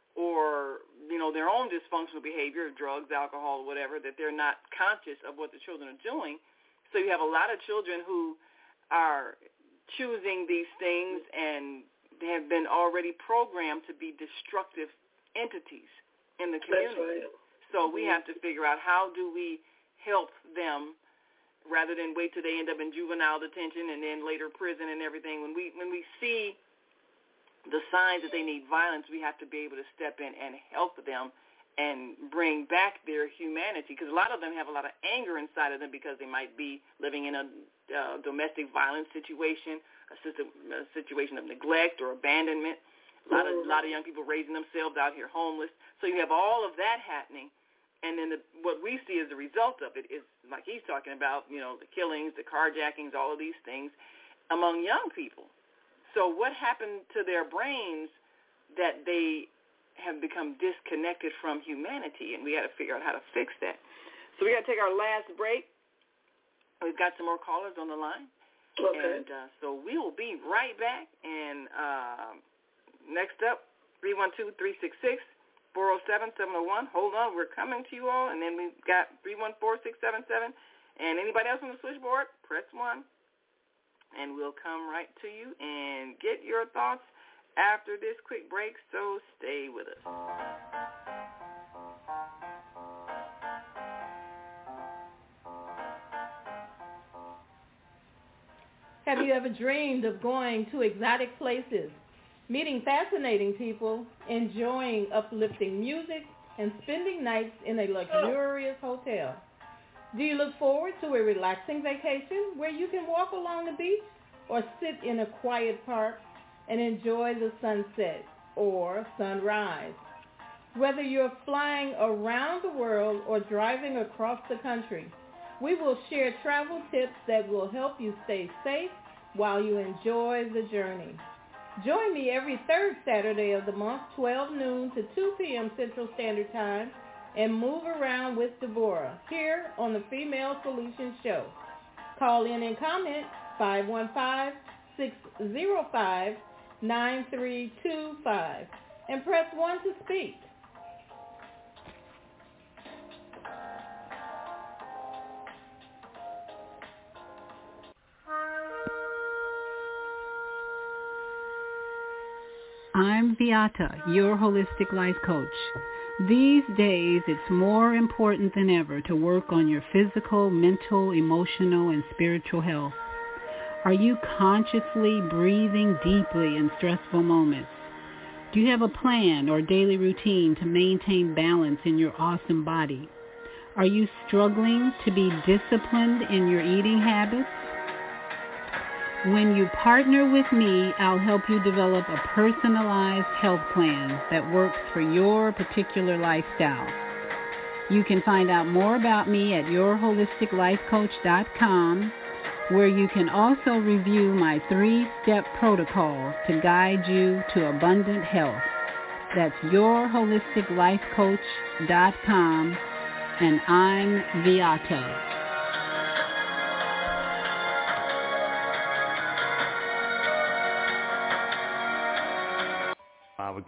S3: or, you know, their own dysfunctional behavior, drugs, alcohol, whatever, that they're not conscious of what the children are doing. So you have a lot of children who are choosing these things and have been already programmed to be destructive entities in the community. That's right. So we have to figure out, how do we help them rather than wait till they end up in juvenile detention and then later prison and everything. When we when we see the signs that they need violence, we have to be able to step in and help them and bring back their humanity, because a lot of them have a lot of anger inside of them because they might be living in a uh, domestic violence situation, a, system, a situation of neglect or abandonment. A lot of a lot of young people raising themselves out here homeless. So you have all of that happening, and then the, what we see as a result of it is, like he's talking about, you know, the killings, the carjackings, all of these things among young people. So what happened to their brains that they have become disconnected from humanity, and we got to figure out how to fix that. So we got to take our last break. We've got some more callers on the line. Okay. And uh, so we will be right back. And uh, next up, three one two, three six six, four oh seven, seven oh one. Hold on, we're coming to you all. And then we've got three one four, six seven seven. And anybody else on the switchboard, press one. And we'll come right to you and get your thoughts after this quick break, so stay with us.
S7: Have you ever dreamed of going to exotic places, meeting fascinating people, enjoying uplifting music, and spending nights in a luxurious hotel? Do you look forward to a relaxing vacation where you can walk along the beach or sit in a quiet park and enjoy the sunset or sunrise? Whether you're flying around the world or driving across the country, we will share travel tips that will help you stay safe while you enjoy the journey. Join me every third Saturday of the month, twelve noon to two p.m. Central Standard Time, and move around with Deborah here on the Female Solutions Show. Call in and comment five one five, six oh five, nine three two five and press one to speak.
S14: I'm Beata, your holistic life coach. These days, it's more important than ever to work on your physical, mental, emotional, and spiritual health. Are you consciously breathing deeply in stressful moments? Do you have a plan or daily routine to maintain balance in your awesome body? Are you struggling to be disciplined in your eating habits? When you partner with me, I'll help you develop a personalized health plan that works for your particular lifestyle. You can find out more about me at your holistic life coach dot com, where you can also review my three-step protocol to guide you to abundant health. That's your holistic life coach dot com, and I'm Beata.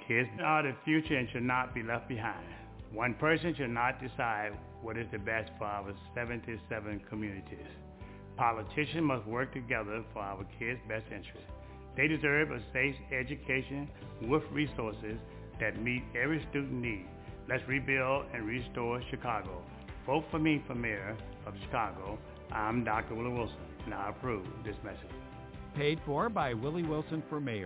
S12: kids are the future and should not be left behind. One person should not decide what is the best for our seventy-seven communities. Politicians must work together for our kids' best interest. They deserve a safe education with resources that meet every student need. Let's rebuild and restore Chicago. Vote for me for mayor of Chicago. I'm Doctor Willie Wilson, and I approve this message.
S13: Paid for by Willie Wilson for mayor.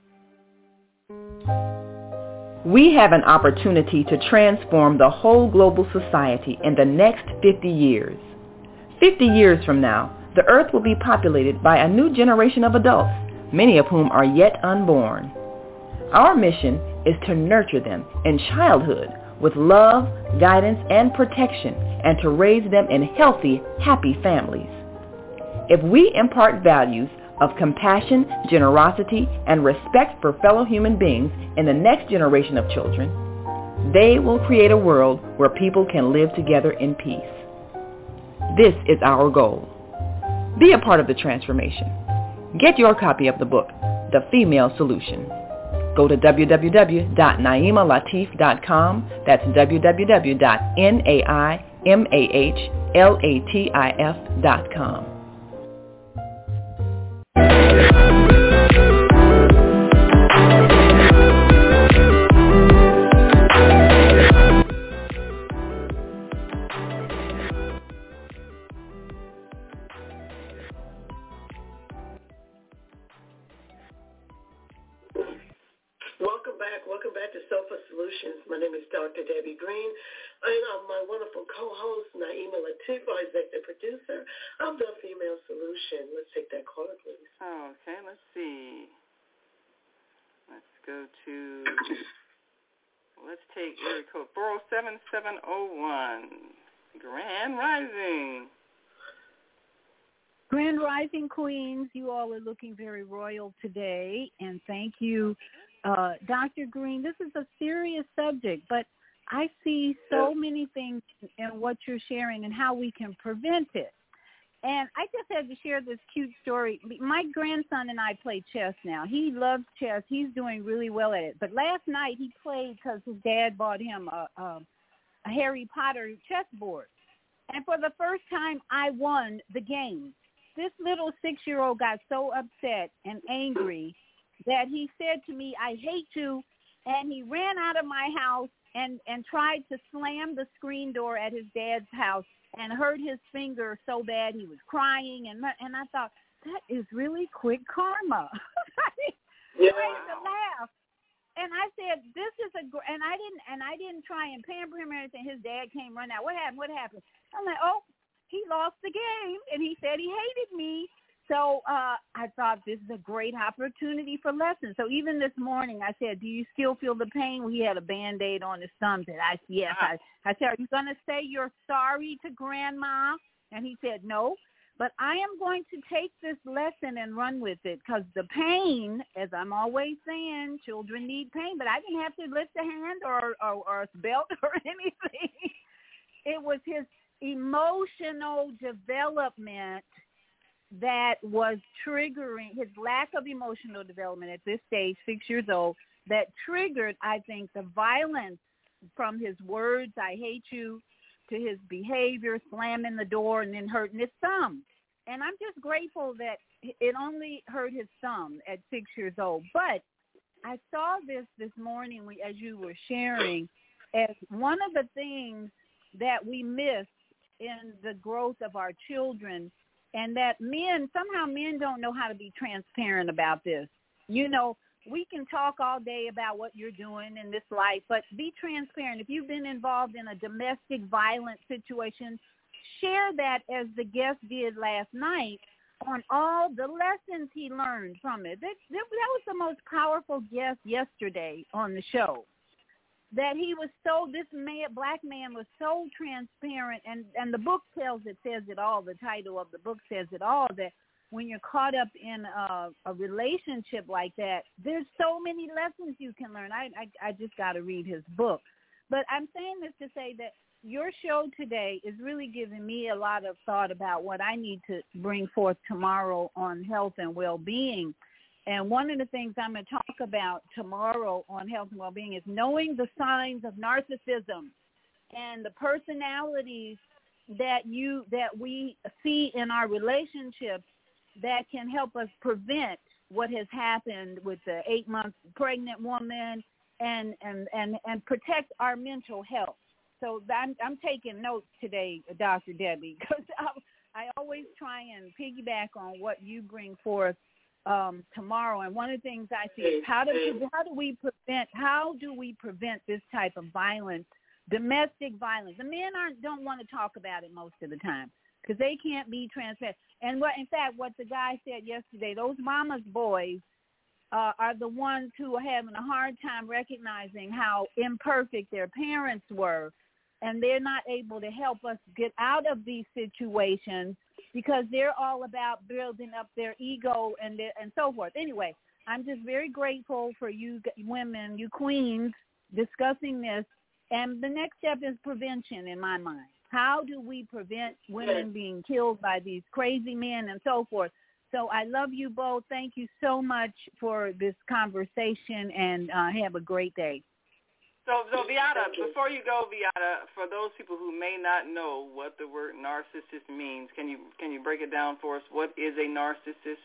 S2: We have an opportunity to transform the whole global society in the next fifty years. fifty years from now, the earth will be populated by a new generation of adults, many of whom are yet unborn. Our mission is to nurture them in childhood with love, guidance, and protection, and to raise them in healthy, happy families. If we impart values of compassion, generosity, and respect for fellow human beings in the next generation of children, they will create a world where people can live together in peace. This is our goal. Be a part of the transformation. Get your copy of the book, The Female Solution. Go to w w w dot naima latif dot com. That's w w w dot naima latif dot com.
S6: Welcome back. Welcome back to Sofa Solutions. My name is Doctor Debbie Green. And I'm my wonderful co-host, Naima Latif, our executive producer of The Female Solution. Let's take that caller, please.
S3: Okay, let's see. Let's go to, let's take area code four oh seven, seven oh one. Grand Rising.
S18: Grand Rising, Queens. You all are looking very royal today, and thank you, uh, Doctor Green. This is a serious subject, but I see so many things in what you're sharing and how we can prevent it. And I just had to share this cute story. My grandson and I play chess now. He loves chess. He's doing really well at it. But last night he played because his dad bought him a, a, a Harry Potter chessboard. And for the first time, I won the game. This little six-year-old got so upset and angry that he said to me, "I hate you," and he ran out of my house and, and tried to slam the screen door at his dad's house and hurt his finger so bad he was crying. And and I thought, that is really quick karma.
S6: Yeah.
S18: I had to laugh. And I said, this is a, gr-, and I didn't, and I didn't try and pamper him or anything. His dad came running out. What happened? What happened? I'm like, oh, he lost the game, and he said he hated me. So uh, I thought this is a great opportunity for lessons. So even this morning, I said, do you still feel the pain? Well, he had a Band-Aid on his thumb. Said, I, yes. I, I said, are you going to say you're sorry to Grandma? And he said, no. But I am going to take this lesson and run with it because the pain, as I'm always saying, children need pain, but I didn't have to lift a hand or, or, or a belt or anything. It was his emotional development that was triggering, his lack of emotional development at this stage, six years old, that triggered, I think, the violence from his words, I hate you, to his behavior, slamming the door and then hurting his thumb. And I'm just grateful that it only hurt his thumb at six years old. But I saw this this morning as you were sharing as one of the things that we miss in the growth of our children, and that men, somehow men don't know how to be transparent about this. You know, we can talk all day about what you're doing in this life, but be transparent. If you've been involved in a domestic violence situation, share that as the guest did last night on all the lessons he learned from it. That, that, that was the most powerful guest yesterday on the show. That he was so, this man, black man was so transparent, and, and the book tells it, says it all, the title of the book says it all, that when you're caught up in a, a relationship like that, there's so many lessons you can learn. I, I, I just got to read his book. But I'm saying this to say that your show today is really giving me a lot of thought about what I need to bring forth tomorrow on health and well-being. And one of the things I'm going to talk about tomorrow on health and well-being is knowing the signs of narcissism and the personalities that you that we see in our relationships that can help us prevent what has happened with the eight-month pregnant woman and, and, and, and protect our mental health. So I'm, I'm taking notes today, Doctor Debbie, because I, I always try and piggyback on what you bring forth um, tomorrow. And one of the things I see is how do, how do we prevent how do we prevent this type of violence, domestic violence? The men aren't don't want to talk about it most of the time because they can't be transparent. And what, in fact, what the guy said yesterday, those mama's boys uh, are the ones who are having a hard time recognizing how imperfect their parents were, and they're not able to help us get out of these situations because they're all about building up their ego and their, and so forth. Anyway, I'm just very grateful for you women, you queens, discussing this. And the next step is prevention in my mind. How do we prevent women being killed by these crazy men and so forth? So I love you both. Thank you so much for this conversation, and uh, have a great day.
S3: So, so Viata, before you go, Viata, for those people who may not know what the word narcissist means, can you can you break it down for us? What is a narcissist?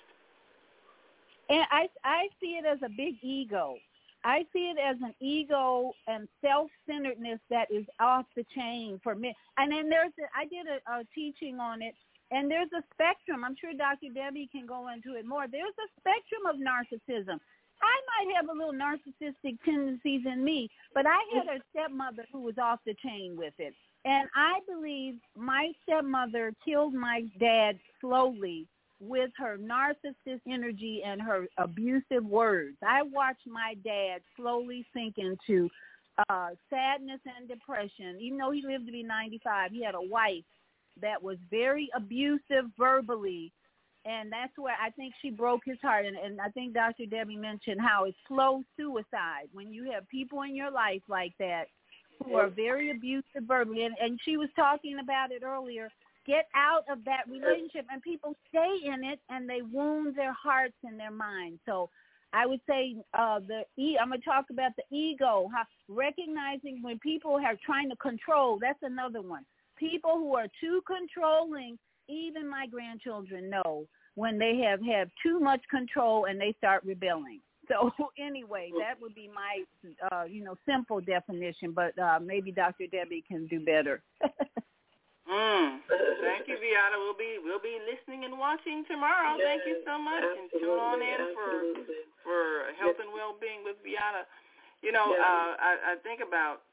S18: And I I see it as a big ego. I see it as an ego and self-centeredness that is off the chain for me. And then there's a, I did a, a teaching on it, and there's a spectrum. I'm sure Doctor Debbie can go into it more. There's a spectrum of narcissism. I might have a little narcissistic tendencies in me, but I had a stepmother who was off the chain with it. And I believe my stepmother killed my dad slowly with her narcissist energy and her abusive words. I watched my dad slowly sink into uh, sadness and depression. Even though he lived to be ninety-five, he had a wife that was very abusive verbally, and that's where I think she broke his heart. And, and I think Doctor Debbie mentioned how it's slow suicide when you have people in your life like that who are very abusive verbally. And, and she was talking about it earlier. Get out of that relationship, and people stay in it, and they wound their hearts and their minds. So I would say uh, the e- I'm going to talk about the ego, how recognizing when people are trying to control. That's another one. People who are too controlling, even my grandchildren know when they have, have too much control and they start rebelling. So anyway, that would be my, uh, you know, simple definition, but uh, maybe Doctor Debbie can do better.
S3: Mm. Thank you, Viata. We'll be we'll be listening and watching tomorrow. Yes, thank you so much, and tune on in for for health yes. and well-being with Viata. You know, yes. uh, I, I think about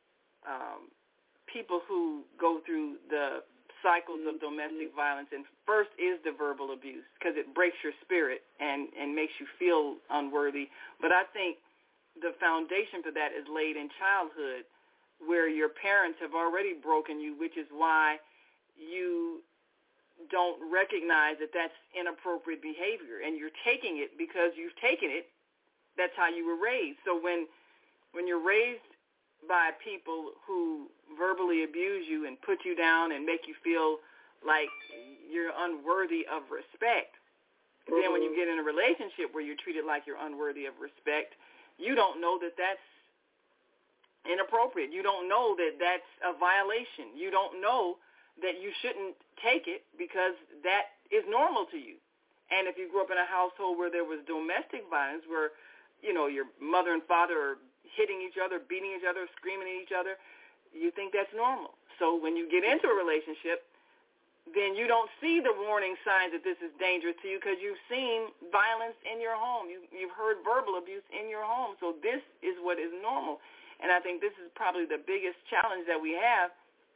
S3: um, people who go through the cycles of domestic violence, and first is the verbal abuse because it breaks your spirit and and makes you feel unworthy. But I think the foundation for that is laid in childhood, where your parents have already broken you, which is why you don't recognize that that's inappropriate behavior, and you're taking it because you've taken it. That's how you were raised. So when when you're raised by people who verbally abuse you and put you down and make you feel like you're unworthy of respect, mm-hmm. then when you get in a relationship where you're treated like you're unworthy of respect, you don't know that that's inappropriate. You don't know that that's a violation. You don't know that you shouldn't take it because that is normal to you. And if you grew up in a household where there was domestic violence, where, you know, your mother and father are hitting each other, beating each other, screaming at each other, you think that's normal. So when you get into a relationship, then you don't see the warning signs that this is dangerous to you because you've seen violence in your home. You, you've heard verbal abuse in your home. So this is what is normal. And I think this is probably the biggest challenge that we have,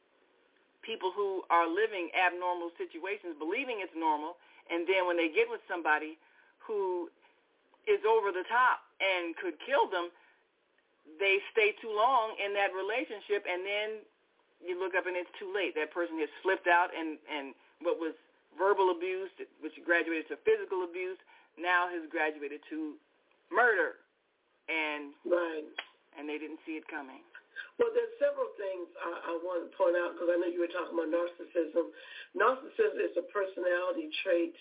S3: people who are living abnormal situations, believing it's normal, and then when they get with somebody who is over the top and could kill them, they stay too long in that relationship, and then you look up and it's too late. That person has flipped out, and, and what was verbal abuse, which graduated to physical abuse, now has graduated to murder. And
S6: right.
S3: and they didn't see it coming.
S6: Well, there's several things I, I want to point out because I know you were talking about narcissism. Narcissism is a personality trait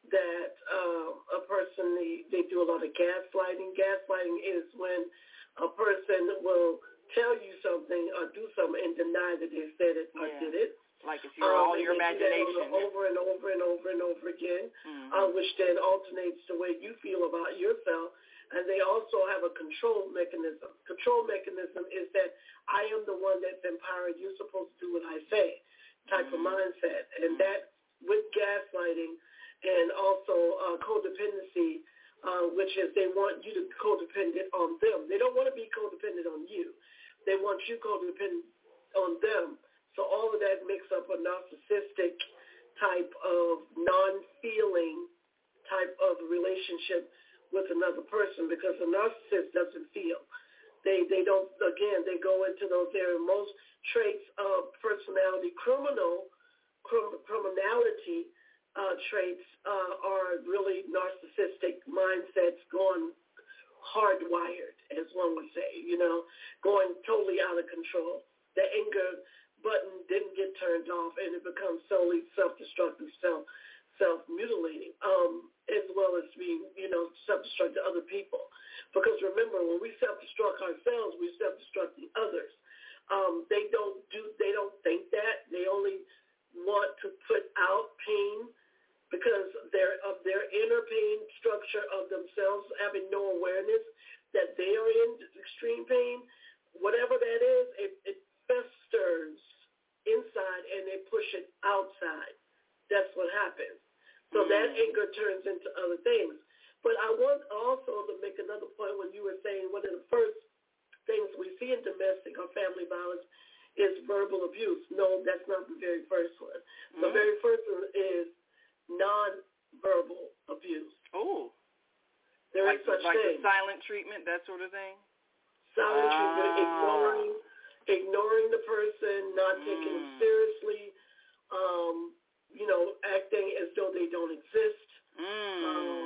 S6: that uh, a person, they, they do a lot of gaslighting. Gaslighting is when a person will tell you something or do something and deny that they said it or
S3: yeah.
S6: did it.
S3: Like it's your,
S6: um,
S3: all your imagination.
S6: Over and over and over and over again,
S3: mm-hmm.
S6: uh, which then alternates the way you feel about yourself. And they also have a control mechanism. Control mechanism is that I am the one that's empowered. You're supposed to do what I say type
S3: mm-hmm.
S6: of mindset. And that with gaslighting and also uh, codependency, uh, which is they want you to be codependent on them. They don't want to be codependent on you. They want you codependent on them. So all of that makes up a narcissistic type of non-feeling type of relationship with another person, because a narcissist doesn't feel. They they don't, again, they go into those areas. Most traits of personality, criminal, crim, criminality uh, traits uh, are really narcissistic mindsets gone hardwired, as one would say, you know, going totally out of control. The anger button didn't get turned off, and it becomes solely self-destructive, self, self-mutilating, um, as well as being, you know, self-destruct to other people. Because remember, when we self-destruct ourselves, we're self-destructing others. Um, they don't do, they don't think that. They only want to put out pain because they're of their inner pain structure of themselves, having no awareness that they are in extreme pain. Whatever that is, it, it festers inside and they push it outside. That's what happens. So mm-hmm. that anger turns into other things. But I want also to make another point when you were saying one of the first things we see in domestic or family violence is verbal abuse. No, that's not the very first one. Mm-hmm. The very first one is non-verbal abuse.
S3: Oh.
S6: There
S3: like,
S6: is such
S3: like
S6: thing.
S3: Like silent treatment, that sort of thing?
S6: Silent
S3: ah.
S6: treatment, ignoring, ignoring the person, not
S3: mm.
S6: taking it seriously, um, you know, acting as though they don't exist.
S3: Mm.
S6: Um,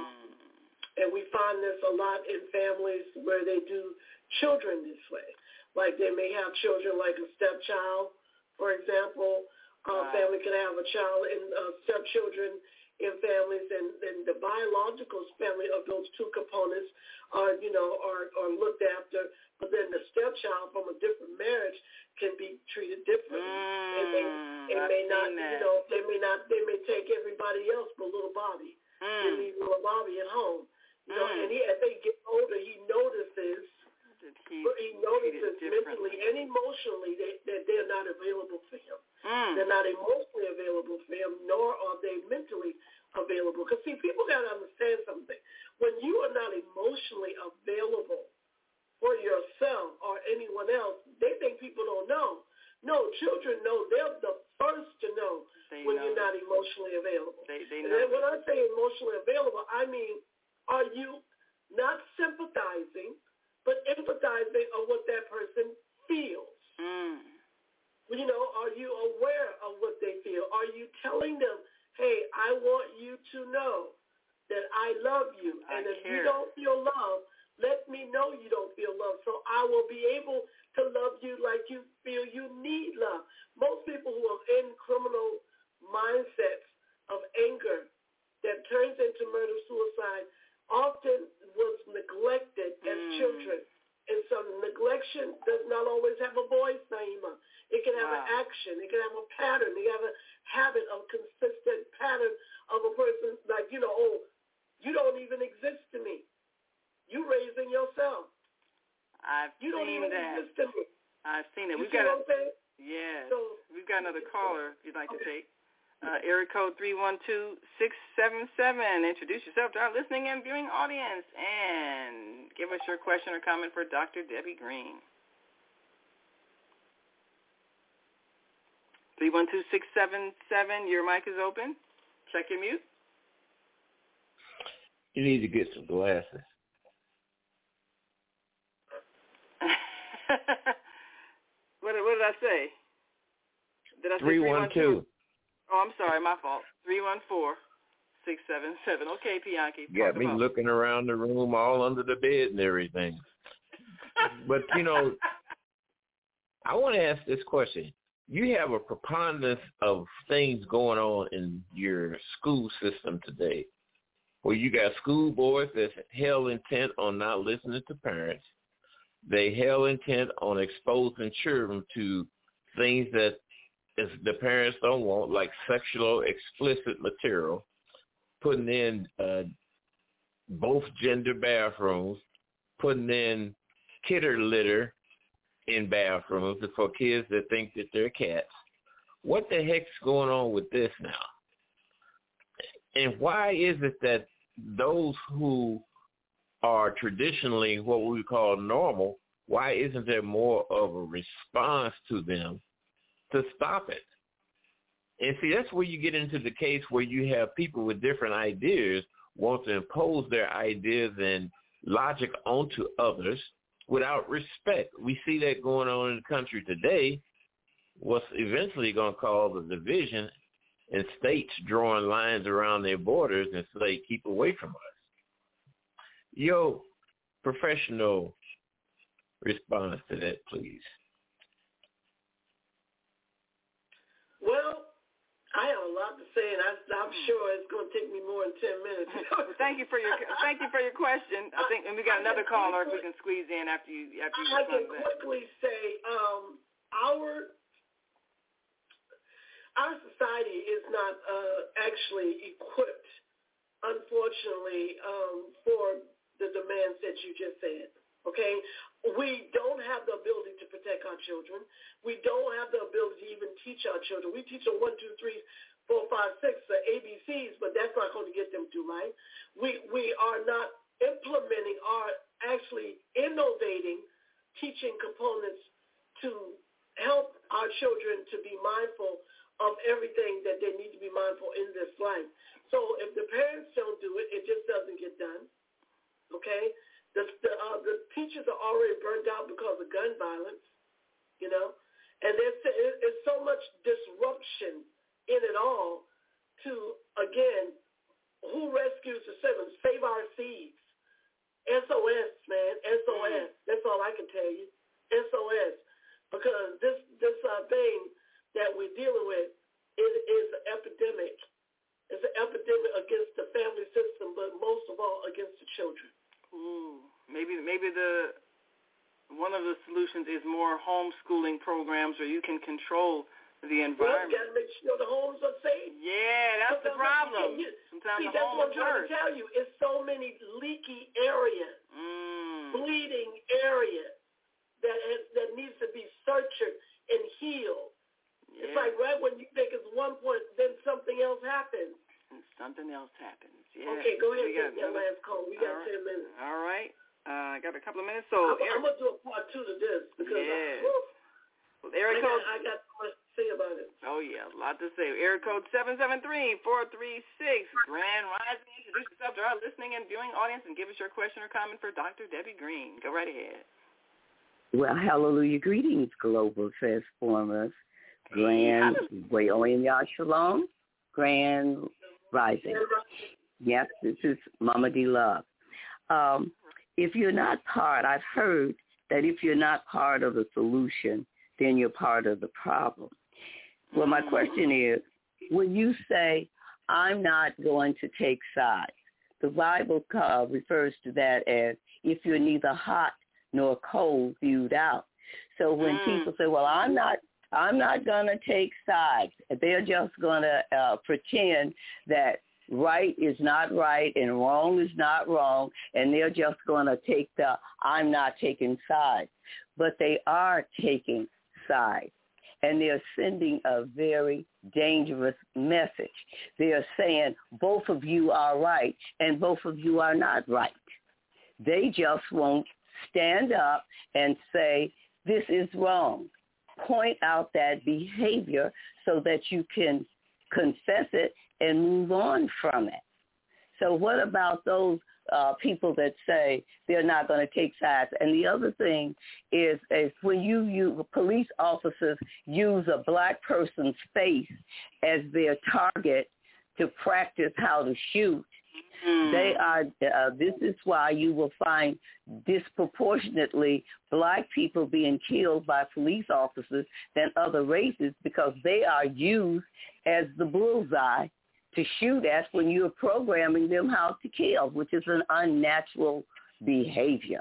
S6: and we find this a lot in families where they do children this way. Like they may have children like a stepchild, for example. Uh, wow. Family can have a child and uh, stepchildren in families, and, and the biological family of those two components are, you know, are, are looked after. But then the stepchild from a different marriage can be treated differently.
S3: Mm,
S6: and they, it may not,
S3: that.
S6: you know, they may not, they may take everybody else but little Bobby.
S3: Mm.
S6: They leave little Bobby at home. You know,
S3: mm.
S6: and he, as they get older, he notices,
S3: he,
S6: he notices mentally and emotionally that, that they're not available for him.
S3: Mm.
S6: They're not emotionally available for him, nor are they mentally available. Because, see, people got to understand something. When you are not emotionally available for yourself or anyone else, they think people don't know. No, children know. They're the first to know
S3: they
S6: when
S3: know.
S6: you're not emotionally available.
S3: They, they
S6: and
S3: know.
S6: then when I say emotionally available, I mean, are you not sympathizing, but empathizing of what that person feels?
S3: Mm.
S6: You know, are you aware of what they feel? Are you telling them, hey, I want you to know that I love you.
S3: I
S6: and if
S3: care.
S6: you don't feel love, let me know you don't feel love so I will be able to love you like you feel you need love. Most people who are in criminal mindsets of anger that turns into murder, suicide, often was neglected as
S3: mm.
S6: children. And so neglection does not always have a voice, Naima. It can have
S3: wow.
S6: an action. It can have a pattern. It can have a habit of consistent pattern of a person like, you know, oh, you don't even exist to me. You raising yourself.
S3: I've
S6: you don't
S3: seen
S6: even
S3: that.
S6: exist to me.
S3: I've seen it.
S6: You
S3: We've
S6: see
S3: got
S6: what I'm saying?
S3: Yeah.
S6: So,
S3: we've got another caller if you'd like
S6: okay.
S3: to take. Uh, area code three one two, six seven seven. Introduce yourself to our listening and viewing audience and give us your question or comment for Doctor Debbie Green. three one two, six seven seven. Your mic is open. Check your mute.
S19: You need to get some glasses.
S3: what, what did I say? Did I say
S19: three one two?
S3: Oh, I'm sorry, my fault. three one four, six seven seven. Okay, Bianchi.
S19: Got me
S3: about.
S19: looking around the room all under the bed and everything. But, you know, I want to ask this question. You have a preponderance of things going on in your school system today. where you got school boards that's hell intent on not listening to parents. They hell intent on exposing children to things that is the parents don't want, like sexual explicit material, putting in uh, both gender bathrooms, putting in kidder litter in bathrooms for kids that think that they're cats. What the heck's going on with this now? And why is it that those who are traditionally what we call normal, why isn't there more of a response to them to stop it? And see, that's where you get into the case where you have people with different ideas want to impose their ideas and logic onto others without respect. We see that going on in the country today, what's eventually going to cause a division and states drawing lines around their borders and say, keep away from us. Your professional response to that, please.
S6: Well, I have a lot to say, and I, I'm sure it's going to take me more than ten minutes.
S3: thank you for your thank you for your question. I think, and we got another caller if we can squeeze in after you after you.
S6: I can quickly say um, our our society is not uh, actually equipped, unfortunately, um, for the demands that you just said. Okay, we don't have the ability to protect our children. We don't have the ability to even teach our children. We teach them one, two, three, four, five, six, the A B Cs, but that's not going to get them to right. We we are not implementing or actually innovating teaching components to help our children to be mindful of everything that they need to be mindful in this life. So if the parents don't do it, it just doesn't get done. Okay. The the, uh, the teachers are already burned out because of gun violence, you know, and there's, there's so much disruption in it all to, again, who rescues the siblings? Save our seeds. S O S, man, S O S. That's all I can tell you. S O S. Because this, this uh, thing that we're dealing with is, is an epidemic. It's an epidemic against the family system, but most of all against the children.
S3: Ooh, maybe maybe the one of the solutions is more homeschooling programs where you can control the environment.
S6: Well, you got to make sure the homes are safe.
S3: Yeah, that's the problem.
S6: You,
S3: Sometimes
S6: see,
S3: the
S6: that's
S3: home
S6: what I'm
S3: is
S6: trying
S3: worse.
S6: to tell you. It's so many leaky areas,
S3: mm.
S6: bleeding areas that has, that needs to be searched and healed. Yeah. It's like right when you think it's one point, then something else happens.
S3: And something else happens. Yeah.
S6: Okay, go ahead
S3: and
S6: take that last call. We got
S3: right.
S6: ten minutes.
S3: All right. Uh, I got a couple of minutes. So
S6: I'm, I'm going to do a part two to this because
S3: yeah.
S6: I,
S3: well, area
S6: I,
S3: code,
S6: got, I got so much to say about it.
S3: Oh, yeah, a lot to say. Area code seven seven three, four three six. Grand Rising. Introduce yourself to our listening and viewing audience and give us your question or comment for Doctor Debbie Green. Go right ahead.
S20: Well, hallelujah. Greetings, Global Transformers. Grand Wayoim Shalom. Grand Rising. Yes, this is Mama D Love. Um, if you're not part, I've heard that if you're not part of the solution, then you're part of the problem. Well, my question is, when you say, I'm not going to take sides, the Bible uh, refers to that as if you're neither hot nor cold, viewed out. So when mm. people say, well, I'm not I'm not going to take sides, they're just going to uh, pretend that right is not right and wrong is not wrong, and they're just going to take the I'm not taking sides. But they are taking sides, and they're sending a very dangerous message. They're saying both of you are right and both of you are not right. They just won't stand up and say, this is wrong. Point out that behavior so that you can confess it and move on from it. So what about those uh, people that say they're not going to take sides? And the other thing is, is when you, you police officers use a black person's face as their target to practice how to shoot, mm. they are. Uh, this is why you will find disproportionately black people being killed by police officers than other races, because they are used as the bullseye to shoot, that's when you're programming them how to kill, which is an unnatural behavior.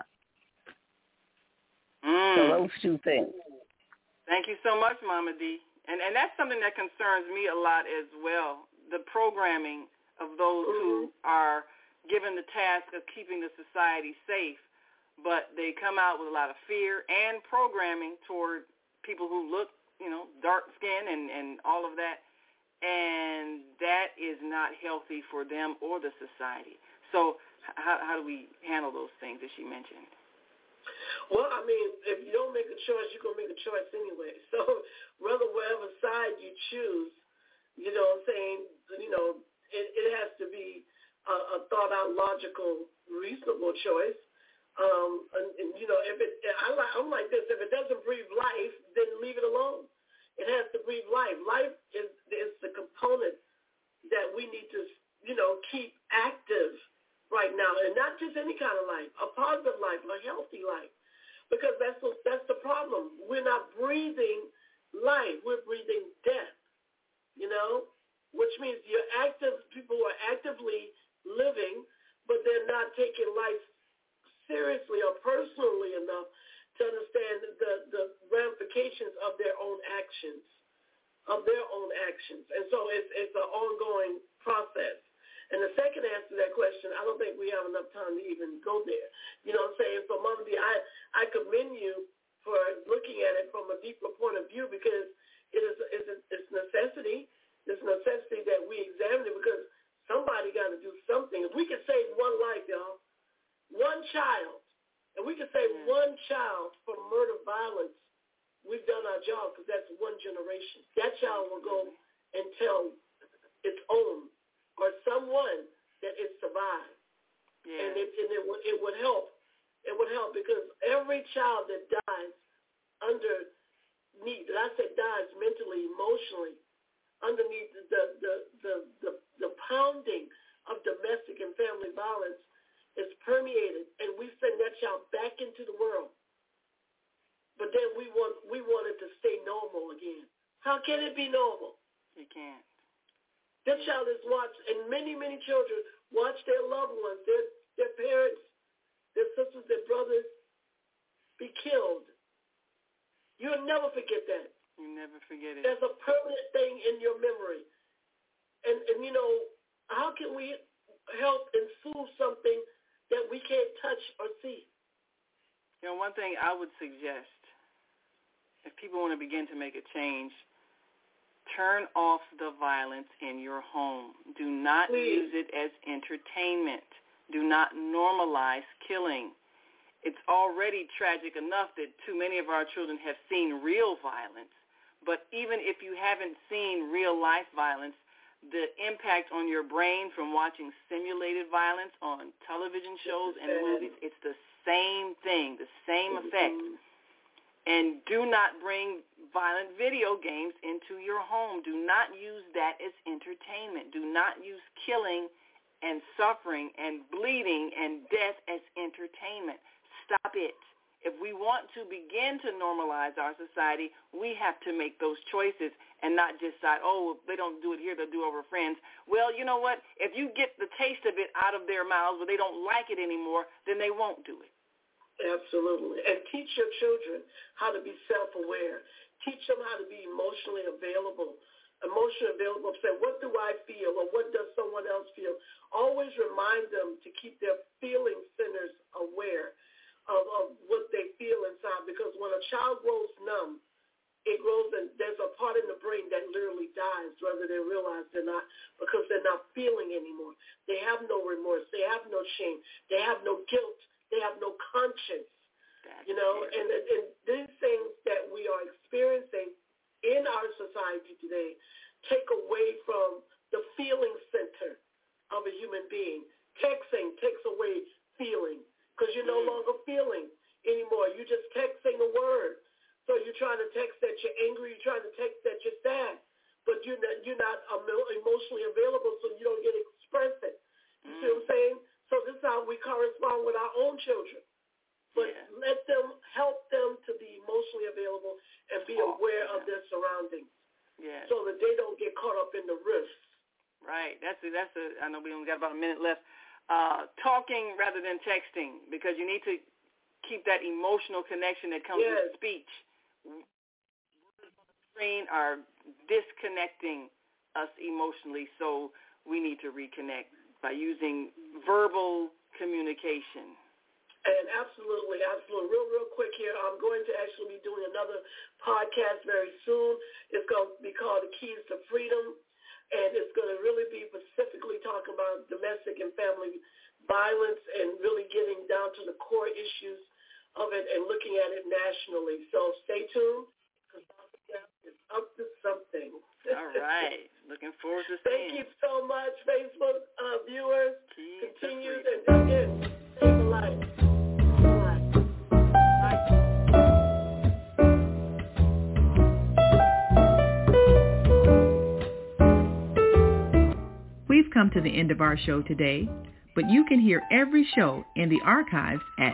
S3: Mm.
S20: So those two things.
S3: Thank you so much, Mama D. And and that's something that concerns me a lot as well, the programming of those mm-hmm. who are given the task of keeping the society safe, but they come out with a lot of fear and programming toward people who look, you know, dark skin and, and all of that, and that is not healthy for them or the society. So how, how do we handle those things that she mentioned?
S6: Well, I mean, if you don't make a choice, you're going to make a choice anyway. So whether whatever side you choose, you know what I'm saying, you know, it, it has to be a, a thought-out, logical, reasonable choice. Um, and, and, you know, if it, I like, I'm like this, if it doesn't breathe life, then leave it alone. It has to breathe life. Life is, is the component that we need to, you know, keep active right now, and not just any kind of life, a positive life, a healthy life, because that's the, that's the problem. We're not breathing life. We're breathing death, you know, which means you're active, people are actively living, but they're not taking life seriously or personally enough to understand the, the ramifications of their own actions, of their own actions. And so it's, it's an ongoing process. And the second answer to that question, I don't think we have enough time to even go there. You know what I'm saying? So, Mother B, I, I commend you for looking at it from a deeper point of view, because it is it's, it's necessity. It's necessity that we examine it, because somebody got to do something. If we could save one life, y'all, one child, and we could save yeah. one child from murder violence, we've done our job, because that's one generation. That child will go and tell its own or someone that it survived. Yeah. And, it, and it, would, it would help. It would help, because every child that dies underneath, and I say dies mentally, emotionally, underneath the, the, the, the, the pounding of domestic and family violence is permeated, and we send that child back into the world. But then we want we want it to stay normal again. How can it be normal?
S3: It can't.
S6: This child has watched, and many, many children watch their loved ones, their their parents, their sisters, their brothers be killed. You'll never forget that.
S3: You never forget it.
S6: There's a permanent thing in your memory. And, and you know, how can we help and soothe something that we can't touch or see?
S3: You know, one thing I would suggest, if people want to begin to make a change, turn off the violence in your home. Do not
S6: Please.
S3: use it as entertainment. Do not normalize killing. It's already tragic enough that too many of our children have seen real violence. But even if you haven't seen real-life violence, the impact on your brain from watching simulated violence on television shows and movies, it's the same thing, the same effect. And do not bring violent video games into your home. Do not use that as entertainment. Do not use killing and suffering and bleeding and death as entertainment. Stop it. If we want to begin to normalize our society, we have to make those choices and not just decide, oh, if they don't do it here, they'll do it over friends. Well, you know what? If you get the taste of it out of their mouths where they don't like it anymore, then they won't do it.
S6: Absolutely. And teach your children how to be self-aware. Teach them how to be emotionally available. Emotionally available. Say, what do I feel, or what does someone else feel? Always remind them to keep their feeling centers aware of, of what they feel inside, because when a child grows numb, it grows, and there's a part in the brain that literally dies, whether they realize it or not, because they're not feeling anymore. They have no remorse. They have no shame. They have no guilt. They have no conscience. That's you know, and, and these things that we are experiencing in our society today take away from the feeling center of a human being. Texting takes away feeling, because you're no longer feeling anymore. You're just texting a word. So you're trying to text that you're angry. You're trying to text that you're sad. But you're not, you're not emotionally available, so you don't get to express it. You mm. see what I'm saying? So this is how we correspond with our own children. But yeah. let them, help them to be emotionally available and be aware oh, yeah. of their surroundings,
S3: yeah.
S6: so that they don't get caught up in the risks
S3: Right. That's a, that's a. I know we only got about a minute left. Uh, talking rather than texting, because you need to keep that emotional connection that comes
S6: yes.
S3: with speech. Words on the screen are disconnecting us emotionally, so we need to reconnect by using verbal communication.
S6: And absolutely, absolutely. Real, real quick here, I'm going to actually be doing another podcast very soon. It's going to be called The Keys to Freedom, and it's going to really be specifically talking about domestic and family violence and really getting down to the core issues of it and looking at it nationally. So stay tuned, because Doctor Jeff is up to something.
S3: All right. Looking forward to
S6: Thank
S3: seeing.
S6: you so much, Facebook uh, viewers.
S3: Keys
S6: Continue and again, save a life.
S2: We've come to the end of our show today, but you can hear every show in the archives at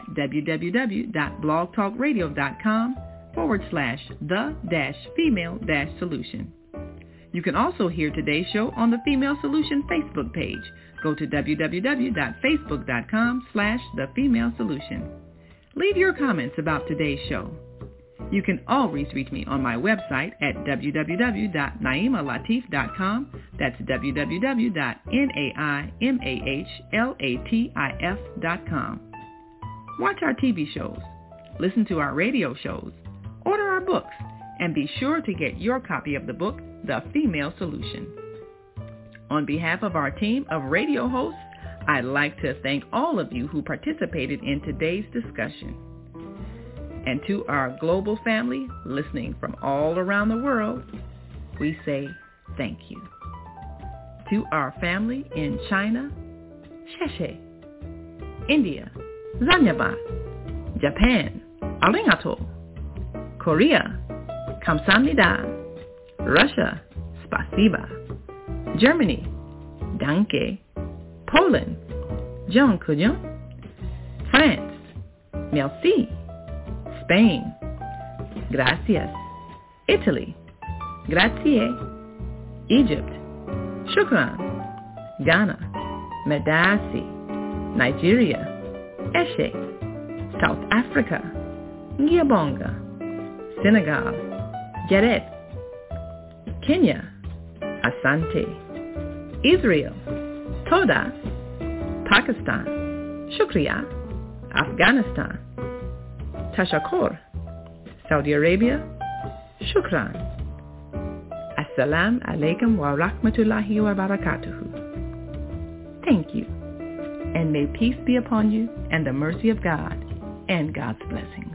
S2: www.blogtalkradio.com forward slash the dash female dash solution. You can also hear today's show on the Female Solution Facebook page. Go to www.facebook.com slash the female solution. Leave your comments about today's show. You can always reach me on my website at w w w dot naima latif dot com. That's w w w dot naima latif dot com. Watch our T V shows, listen to our radio shows, order our books, and be sure to get your copy of the book, The Female Solution. On behalf of our team of radio hosts, I'd like to thank all of you who participated in today's discussion. And to our global family listening from all around the world, we say thank you. To our family in China, Sheshe, India, Zanyaba, Japan, Arigato, Korea, Kamsahamnida, Russia, Spasiba, Germany, Danke, Poland, Jean Couillon, France, Merci, Spain, Gracias, Italy, Grazie, Egypt, Shukran, Ghana, Medasi, Nigeria, Eshe, South Africa, Ngiyabonga, Senegal, Geret, Kenya, Asante, Israel, Toda, Pakistan, Shukriya, Afghanistan, Tashakor, Saudi Arabia, Shukran. Assalamu alaikum wa rahmatullahi wa barakatuhu. Thank you, and may peace be upon you and the mercy of God and God's blessings.